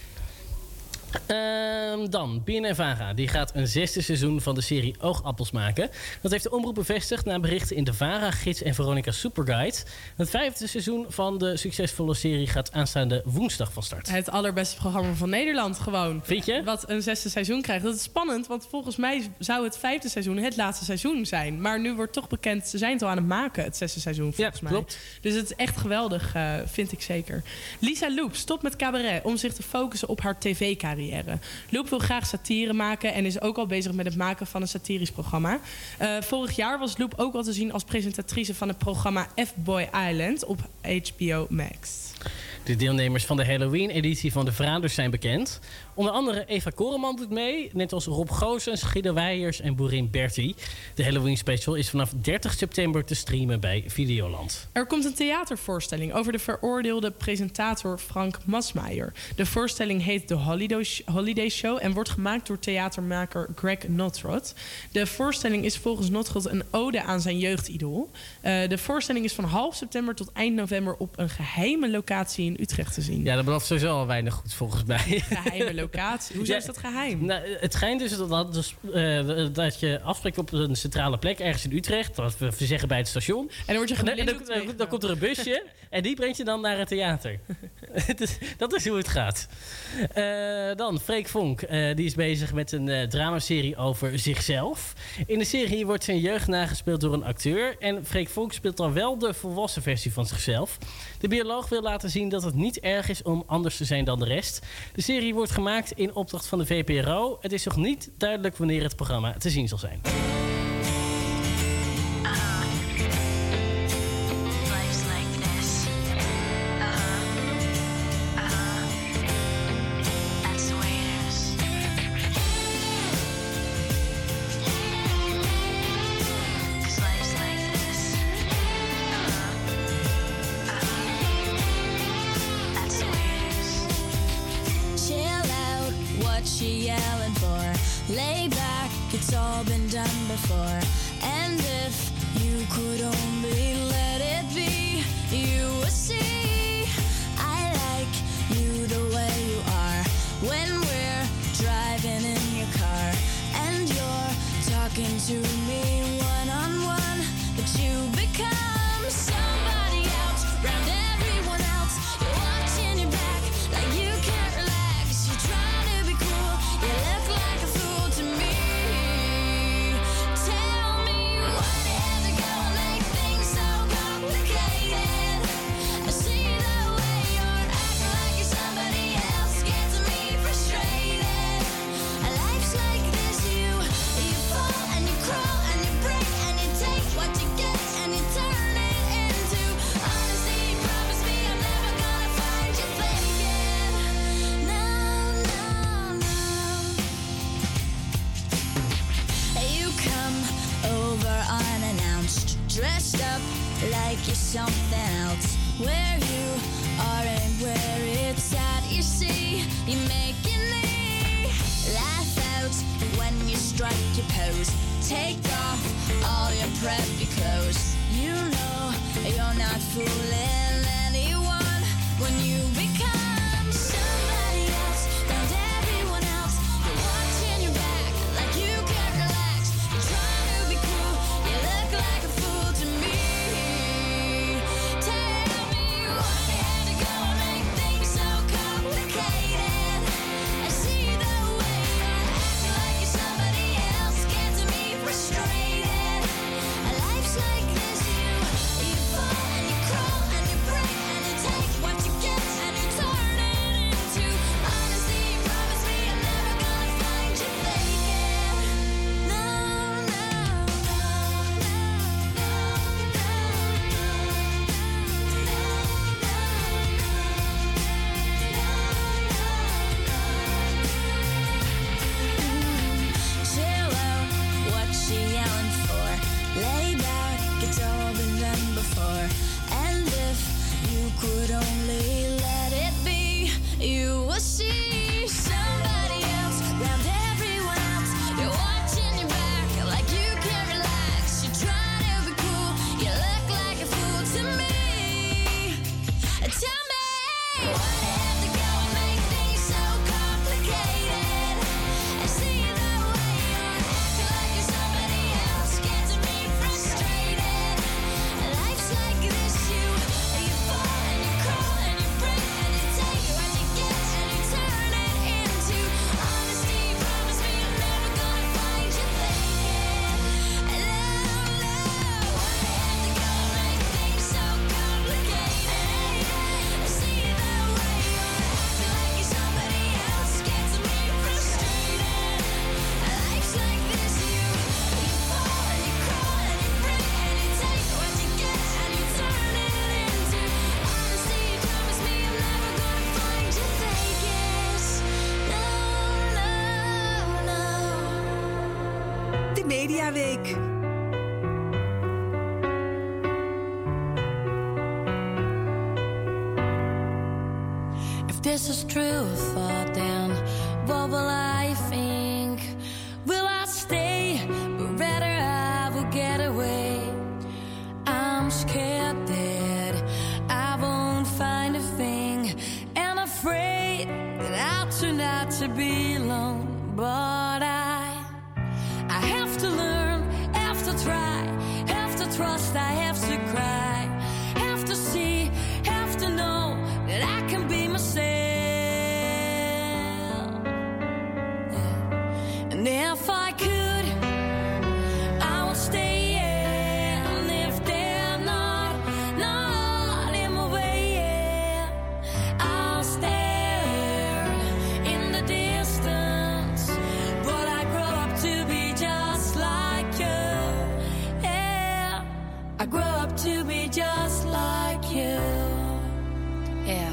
B: Uh, dan, B N N Vara. Die gaat een zesde seizoen van de serie Oogappels maken. Dat heeft de omroep bevestigd na berichten in de Vara-gids en Veronica Superguide. Het vijfde seizoen van de succesvolle serie gaat aanstaande woensdag van start.
C: Het allerbeste programma van Nederland gewoon.
B: Vind je?
C: Wat een zesde seizoen krijgt. Dat is spannend, want volgens mij zou het vijfde seizoen het laatste seizoen zijn. Maar nu wordt toch bekend, ze zijn het al aan het maken, het zesde seizoen volgens
B: ja,
C: mij.
B: Klopt.
C: Dus het is echt geweldig, uh, vind ik zeker. Lisa Loep stopt met cabaret om zich te focussen op haar tv-carrière. Loep wil graag satire maken en is ook al bezig met het maken van een satirisch programma. Uh, vorig jaar was Loep ook al te zien als presentatrice van het programma F-Boy Island op H B O Max.
B: De deelnemers van de Halloween-editie van de Verraders zijn bekend. Onder andere Eva Koreman doet mee, net als Rob Goossens, Guido Weijers en Boerin Bertie. De Halloween-special is vanaf dertig september te streamen bij Videoland.
C: Er komt een theatervoorstelling over de veroordeelde presentator Frank Masmeijer. De voorstelling heet The Holiday Show en wordt gemaakt door theatermaker Greg Notrod. De voorstelling is volgens Notrod een ode aan zijn jeugdidool. Uh, de voorstelling is van half september tot eind november op een geheime locatie in Utrecht te zien.
B: Ja, dat belooft sowieso al weinig goed volgens mij.
C: Geheime locatie? Hoezo ja, is dat geheim?
B: Nou, het schijnt dus dat, dus, uh, dat je afspreekt op een centrale plek ergens in Utrecht. Dat we zeggen bij het station.
C: En dan word je
B: en, en dan, dan, dan komt er een busje en die brengt je dan naar het theater. Dat is hoe het gaat. Uh, dan Freek Vonk. Uh, die is bezig met een uh, dramaserie over zichzelf. In de serie wordt zijn jeugd nagespeeld door een acteur. En Freek Vonk speelt dan wel de volwassen versie van zichzelf. De bioloog wil laten zien dat het niet erg is om anders te zijn dan de rest. De serie wordt gemaakt in opdracht van de V P R O. Het is nog niet duidelijk wanneer het programma te zien zal zijn.
T: Lay back, it's all been done before. And if you could only let it be, you would see I like you the way you are. When we're driving in your car and you're talking to me one-on-one, but you become somebody else, round everyone else. You're watching your back like you can't relax. You're trying to be cool, you look like a fool to me. Tell me make you something else. Where you are and where it's at, you see, you make your knee laugh out when you strike your pose. Take off all your preppy clothes. You know you're not fooling anyone when you become somebody else. Around everyone else, you're watching your back like you can't relax. You're trying to be cool, you look like a fool to me. Tell me why you had to go and make things so complicated. I see the way you're acting like you're somebody else, getting me frustrated. A life's like this, you you fall and you crawl and you break and you take what you get and you turn it into honesty. You promise me I'm never gonna find you faking. No, no, no, no, chill out, what she yelling for? Lay back, it's all been done before. And if you could only let it be, you will see somebody else around everyone else. You're watching your back like you can't relax. You're trying to be cool, you look like a fool to me. Tell me why you have to go and make things so complicated. I see the way you're acting like you're somebody else, getting me frustrated. Life's like this, you you fall and you crawl and you break and you take what you get and you turn it into honesty. You promise me I'm never gonna find you faking. No, no, why you have to go and make things so complicated? I see the way you're acting like you're somebody else, getting me frustrated. Life's like this, you you fall and you crawl and you break and you take what you get and you turn it into honesty. You promise me I'm never gonna find you faking. No, no, no.
A: De Mediaweek.
T: If this is true thought, then what will I think? Will I stay? But rather I will get away. I'm scared that I won't find a thing, and afraid that I'll turn out to be alone. But I, I have to learn, have to try, have to trust, I have to cry, have to see, have to know that I can be myself. And if I could, I would stay. And if they're not, not in my way, yeah, I'll stare in the distance. But I grow up to be just like you. Yeah, I grow up to be just like you. Yeah.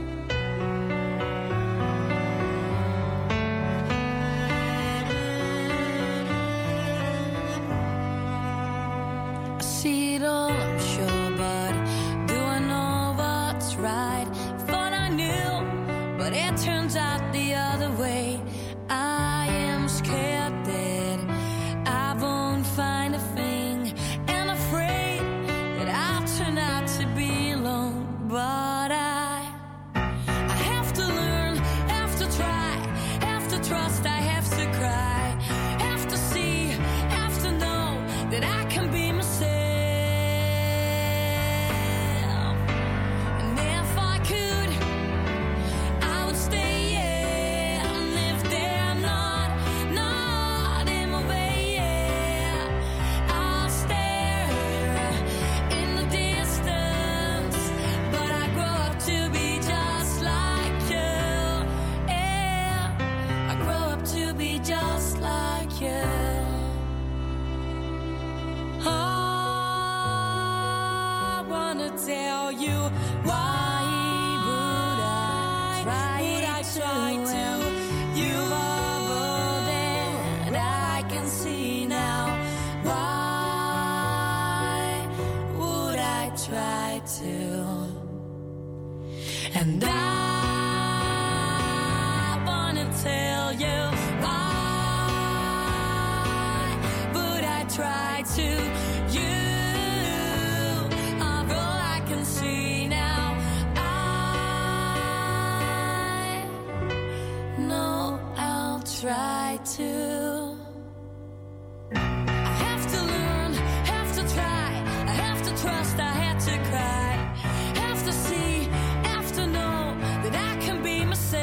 T: I see it all, I'm sure, but do I know what's right? Thought I knew, but it turns out the other way. I am scared that I won't find a thing, and afraid that I'll turn out to be alone. But I, I have to learn, have to try, have to trust, I have to cry, have to see, have to know that I can be myself. And if I could, I would stay. Yeah. And if they're not, not in my way, yeah, I'll stare in the distance. But I grow up to be just like you. Yeah, I grow up to be just like you. I wanna tell you why would I try, would I try to? You are all that I can see now. Why would I try? to you are all I can see now. I know I'll try to. Trust, I had to cry, have to see, have to know that I can be myself.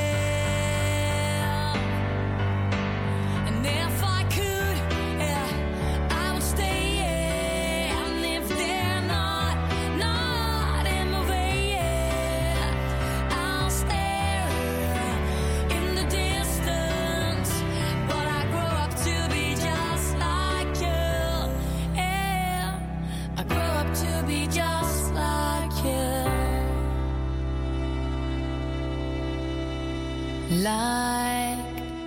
T: And if I could, yeah, I would stay, yeah. And if they're not, not in my way, yeah, I'll stare in the distance. But I grow up to be just like you, yeah. I grow up to be just like you. Like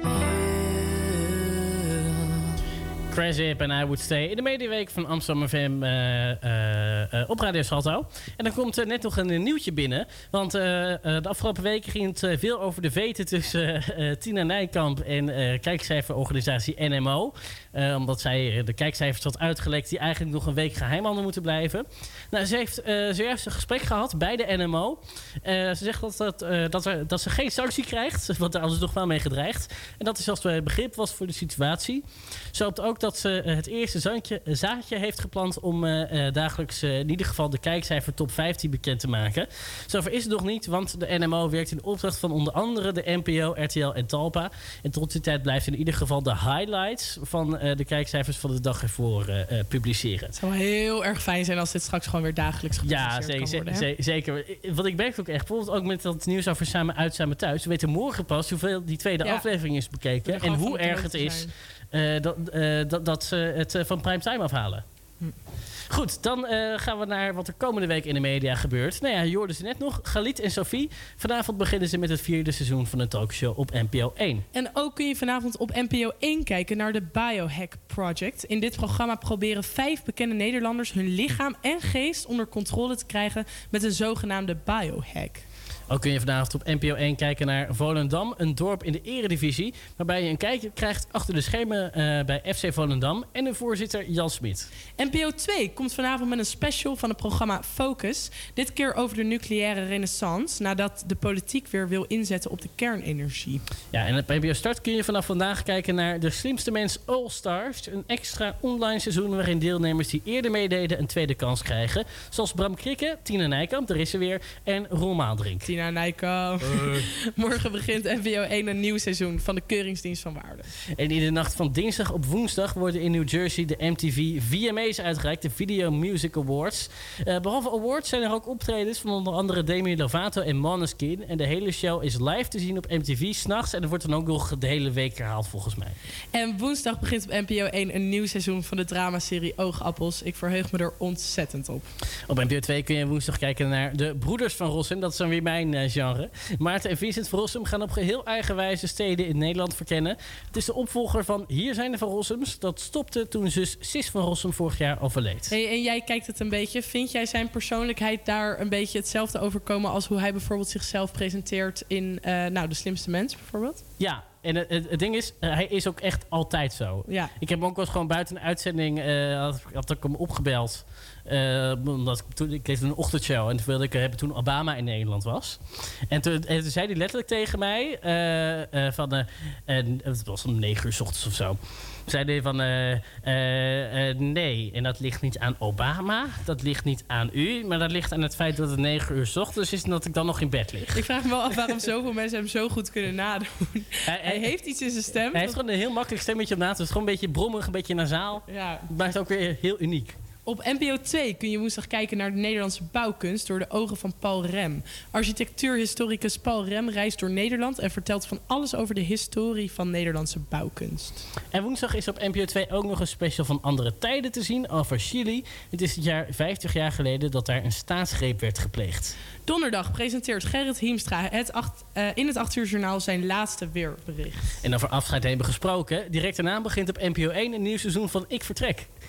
B: Crazy en I Would Stay in de Mediaweek van Amsterdam F M uh, uh, uh, op Radio Salto. En dan komt uh, net nog een, een nieuwtje binnen. Want uh, uh, de afgelopen weken ging het uh, veel over de veten tussen uh, uh, Tina Nijkamp en uh, kijkcijferorganisatie N M O. Uh, omdat zij uh, de kijkcijfers had uitgelekt die eigenlijk nog een week geheim hadden moeten blijven. Nou, ze heeft uh, zojuist een gesprek gehad bij de N M O. Uh, ze zegt dat, dat, uh, dat, er, dat ze geen sanctie krijgt, want daar hadden ze toch wel mee gedreigd. En dat is als er begrip was voor de situatie. Ze hoopt ook dat ze uh, het eerste zandje, uh, zaadje heeft geplant om uh, uh, dagelijks uh, in ieder geval de kijkcijfer top vijftien bekend te maken. Zover is het nog niet, want de N M O werkt in opdracht van onder andere de N P O, R T L en Talpa. En tot die tijd blijft in ieder geval de highlights van uh, de kijkcijfers van de dag ervoor uh, uh, publiceren.
C: Het zou heel erg fijn zijn als dit straks gewoon weer dagelijks gepubliceerd
B: ja, zeker,
C: kan worden.
B: Ze, zeker. Want ik merk ook echt, bijvoorbeeld ook met dat nieuws over Samen Uit, Samen Thuis. We weten morgen pas hoeveel die tweede
C: Ja.
B: aflevering is bekeken. En hoe erg het is uh, dat, uh, dat, dat ze het uh, van primetime afhalen.
C: Hm.
B: Goed, dan uh, gaan we naar wat er komende week in de media gebeurt. Nou ja, je hoorde ze net nog. Galit en Sophie. Vanavond beginnen ze met het vierde seizoen van de talkshow op N P O één.
C: En ook kun je vanavond op N P O één kijken naar de Biohack Project. In dit programma proberen vijf bekende Nederlanders hun lichaam en geest onder controle te krijgen met een zogenaamde biohack.
B: Ook kun je vanavond op N P O één kijken naar Volendam, een dorp in de eredivisie, waarbij je een kijkje krijgt achter de schermen uh, bij F C Volendam en de voorzitter Jan Smit.
C: N P O twee komt vanavond met een special van het programma Focus. Dit keer over de nucleaire renaissance, nadat de politiek weer wil inzetten op de kernenergie.
B: Ja, en op N P O Start kun je vanaf vandaag kijken naar De Slimste Mens All Stars, een extra online seizoen waarin deelnemers die eerder meededen een tweede kans krijgen. Zoals Bram Krikke, Tina Nijkamp, daar is ze weer, en Ron Maaldrink.
C: Tina Nijkamp. Uh. Morgen begint N P O één een nieuw seizoen van de Keuringsdienst van Waarde.
B: En in de nacht van dinsdag op woensdag worden in New Jersey de M T V V M A's uitgereikt, de Video Music Awards. Uh, behalve awards zijn er ook optredens van onder andere Demi Lovato en Måneskin. En de hele show is live te zien op M T V 's nachts en er wordt dan ook nog de hele week herhaald volgens mij.
C: En woensdag begint op N P O één een nieuw seizoen van de dramaserie Oogappels. Ik verheug me er ontzettend op.
B: Op N P O twee kun je woensdag kijken naar de Broeders van Rossum. Dat is dan weer mijn uh, genre. Maarten en Vincent van Rossum gaan op geheel eigen wijze steden in Nederland verkennen. Het is de opvolger van Hier zijn de Van Rossums. Dat stopte toen zus Sis van Rossum vorig jaar overleed.
C: Hey, en jij kijkt het een beetje. Vind jij zijn persoonlijkheid daar een beetje hetzelfde overkomen als hoe hij bijvoorbeeld zichzelf presenteert in uh, nou, De Slimste Mens bijvoorbeeld?
B: Ja. En het, het, het ding is, uh, hij is ook echt altijd zo.
C: Ja.
B: Ik heb hem ook wel eens gewoon buiten een uitzending, uh, had, had ik hem opgebeld. Uh, omdat ik, toen, ik deed een ochtendshow en toen wilde ik hebben toen Obama in Nederland was. En toen, en toen zei hij letterlijk tegen mij, uh, uh, van, uh, en het was om negen uur 's ochtends of zo. Zei hij van, uh, uh, uh, nee, en dat ligt niet aan Obama, dat ligt niet aan u, maar dat ligt aan het feit dat het negen uur 's ochtends is en dat ik dan nog in bed lig.
C: Ik vraag me wel af waarom zoveel mensen hem zo goed kunnen nadoen. Hij, hij heeft iets in zijn stem.
B: Hij heeft gewoon een heel makkelijk stemmetje om na te doen. Het is gewoon een beetje brommig, een beetje nasaal.
C: Ja.
B: Maar het is ook weer heel uniek.
C: Op N P O twee kun je woensdag kijken naar de Nederlandse bouwkunst door de ogen van Paul Rem. Architectuurhistoricus Paul Rem reist door Nederland en vertelt van alles over de historie van Nederlandse bouwkunst.
B: En woensdag is op N P O twee ook nog een special van Andere Tijden te zien over Chili. Het is het jaar vijftig jaar geleden dat daar een staatsgreep werd gepleegd.
C: Donderdag presenteert Gerrit Hiemstra het acht, uh, in het acht uur journaal zijn laatste weerbericht.
B: En over afscheid hebben gesproken. Direct daarna begint op N P O één een nieuw seizoen van Ik Vertrek.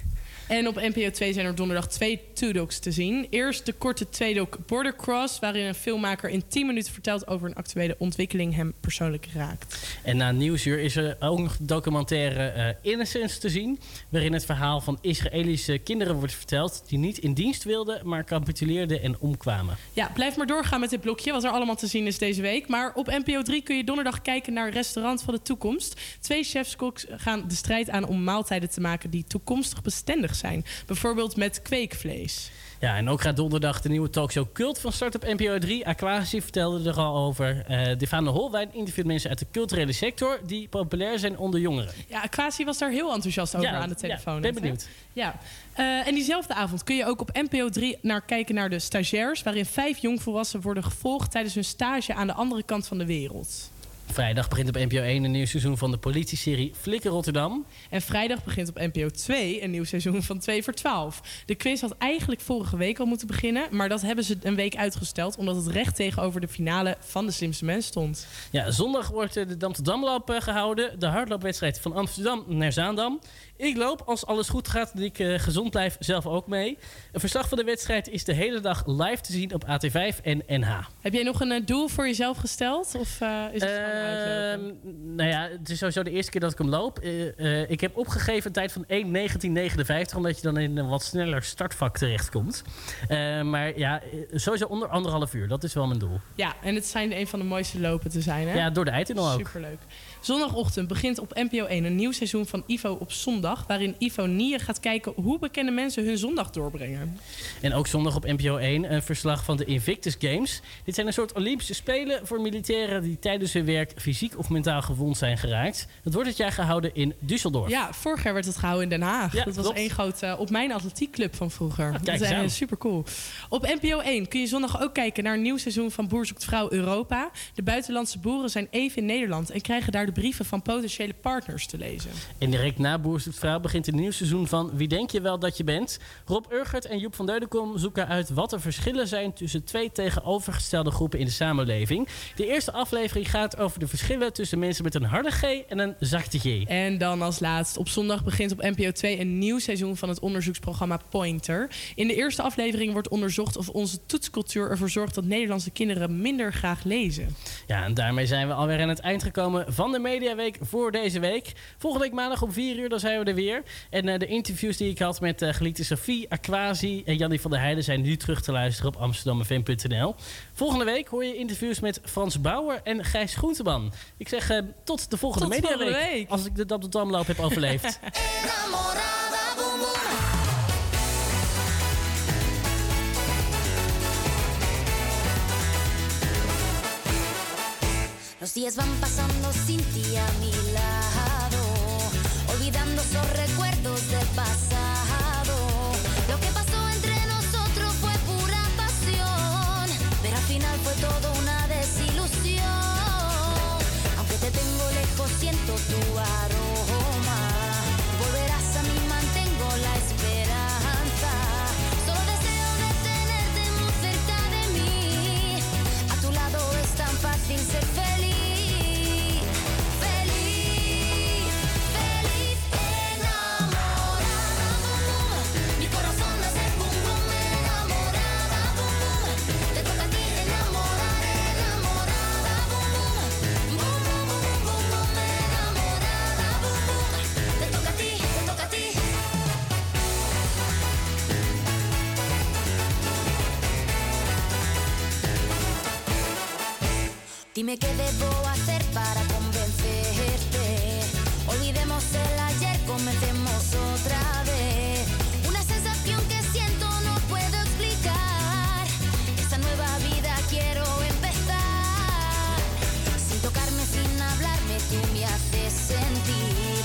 C: En op N P O twee zijn er donderdag twee two-docs te zien. Eerst de korte tweedoc Border Cross, waarin een filmmaker in tien minuten vertelt over een actuele ontwikkeling hem persoonlijk raakt.
B: En na Nieuwsuur is er ook nog de documentaire uh, Innocence te zien, waarin het verhaal van Israëlische kinderen wordt verteld die niet in dienst wilden, maar capituleerden en omkwamen.
C: Ja, blijf maar doorgaan met dit blokje, wat er allemaal te zien is deze week. Maar op N P O drie kun je donderdag kijken naar Restaurant van de Toekomst. Twee chefs-koks gaan de strijd aan om maaltijden te maken die toekomstig bestendig zijn. Bijvoorbeeld met kweekvlees.
B: Ja, en ook gaat donderdag de nieuwe talkshow Cult van start op N P O drie. Aquasi vertelde er al over. Uh, Devane Holwijn interviewt mensen uit de culturele sector die populair zijn onder jongeren.
C: Ja, Aquasi was daar heel enthousiast over
B: ja,
C: aan de telefoon.
B: Ja, ben benieuwd.
C: Ja. Uh, en diezelfde avond kun je ook op N P O drie naar kijken naar de stagiairs, waarin vijf jongvolwassenen worden gevolgd tijdens hun stage aan de andere kant van de wereld.
B: Vrijdag begint op N P O één een nieuw seizoen van de politieserie Flikker Rotterdam.
C: En vrijdag begint op N P O twee een nieuw seizoen van twee voor twaalf. De quiz had eigenlijk vorige week al moeten beginnen, maar dat hebben ze een week uitgesteld omdat het recht tegenover de finale van De Slimste Mens stond.
B: Ja, zondag wordt de Dam tot Damloop uh, gehouden. De hardloopwedstrijd van Amsterdam naar Zaandam. Ik loop, als alles goed gaat en ik uh, gezond blijf, zelf ook mee. Een verslag van de wedstrijd is de hele dag live te zien op A T vijf en N H.
C: Heb jij nog een uh, doel voor jezelf gesteld? Of uh, is het gewoon uitlopen?
B: Uh, nou ja, het is sowieso de eerste keer dat ik hem loop. Uh, uh, ik heb opgegeven een tijd van één negentien negenenvijftig, omdat je dan in een wat sneller startvak terechtkomt. Uh, maar ja, sowieso onder anderhalf uur. Dat is wel mijn doel.
C: Ja, en het zijn een van de mooiste lopen te zijn, hè?
B: Ja, door de Eitunnel ook.
C: Superleuk. Zondagochtend begint op N P O één een nieuw seizoen van Ivo op zondag, waarin Ivo Nieën gaat kijken hoe bekende mensen hun zondag doorbrengen.
B: En ook zondag op N P O één een verslag van de Invictus Games. Dit zijn een soort Olympische Spelen voor militairen die tijdens hun werk fysiek of mentaal gewond zijn geraakt. Het wordt dit jaar gehouden in Düsseldorf.
C: Ja, vorig jaar werd het gehouden in Den Haag.
B: Ja,
C: dat was
B: klopt.
C: één grote uh, op mijn atletiekclub van vroeger.
B: Ah,
C: dat is uh, super cool. Op N P O één kun je zondag ook kijken naar een nieuw seizoen van Boer zoekt vrouw Europa. De buitenlandse boeren zijn even in Nederland en krijgen daar de brieven van potentiële partners te lezen.
B: En direct na Boer zoekt vrouw begint een nieuw seizoen van Wie denk je wel dat je bent? Rob Urgert en Joep van Deudekom zoeken uit wat de verschillen zijn tussen twee tegenovergestelde groepen in de samenleving. De eerste aflevering gaat over de verschillen tussen mensen met een harde G en een zachte G.
C: En dan als laatst, op zondag begint op N P O twee een nieuw seizoen van het onderzoeksprogramma Pointer. In de eerste aflevering wordt onderzocht of onze toetscultuur ervoor zorgt dat Nederlandse kinderen minder graag lezen.
B: Ja, en daarmee zijn we alweer aan het eind gekomen van de Mediaweek voor deze week. Volgende week maandag om vier uur, dan zijn we er weer. En uh, de interviews die ik had met uh, geliefde Sophie, Aquasi en Jannie van der Heijden zijn nu terug te luisteren op amsterdam f m punt n l. Volgende week hoor je interviews met Frans Bauer en Gijs Groenteman. Ik zeg uh, tot de volgende
C: tot
B: Mediaweek.
C: Volgende week.
B: Als ik de Dam tot Damloop heb overleefd.
T: Los días van pasando sin ti a mi lado, olvidando esos recuerdos del pasado. Lo que pasó entre nosotros fue pura pasión, pero al final fue todo una desilusión. Aunque te tengo lejos, siento tu aroma. Volverás a mí, mantengo la esperanza. Solo deseo de tenerte muy cerca de mí. A tu lado es tan fácil ser feliz. Dime qué debo hacer para convencerte. Olvidemos el ayer, comencemos otra vez. Una sensación que siento no puedo explicar. Esta nueva vida quiero empezar. Sin tocarme, sin hablarme, tú me haces sentir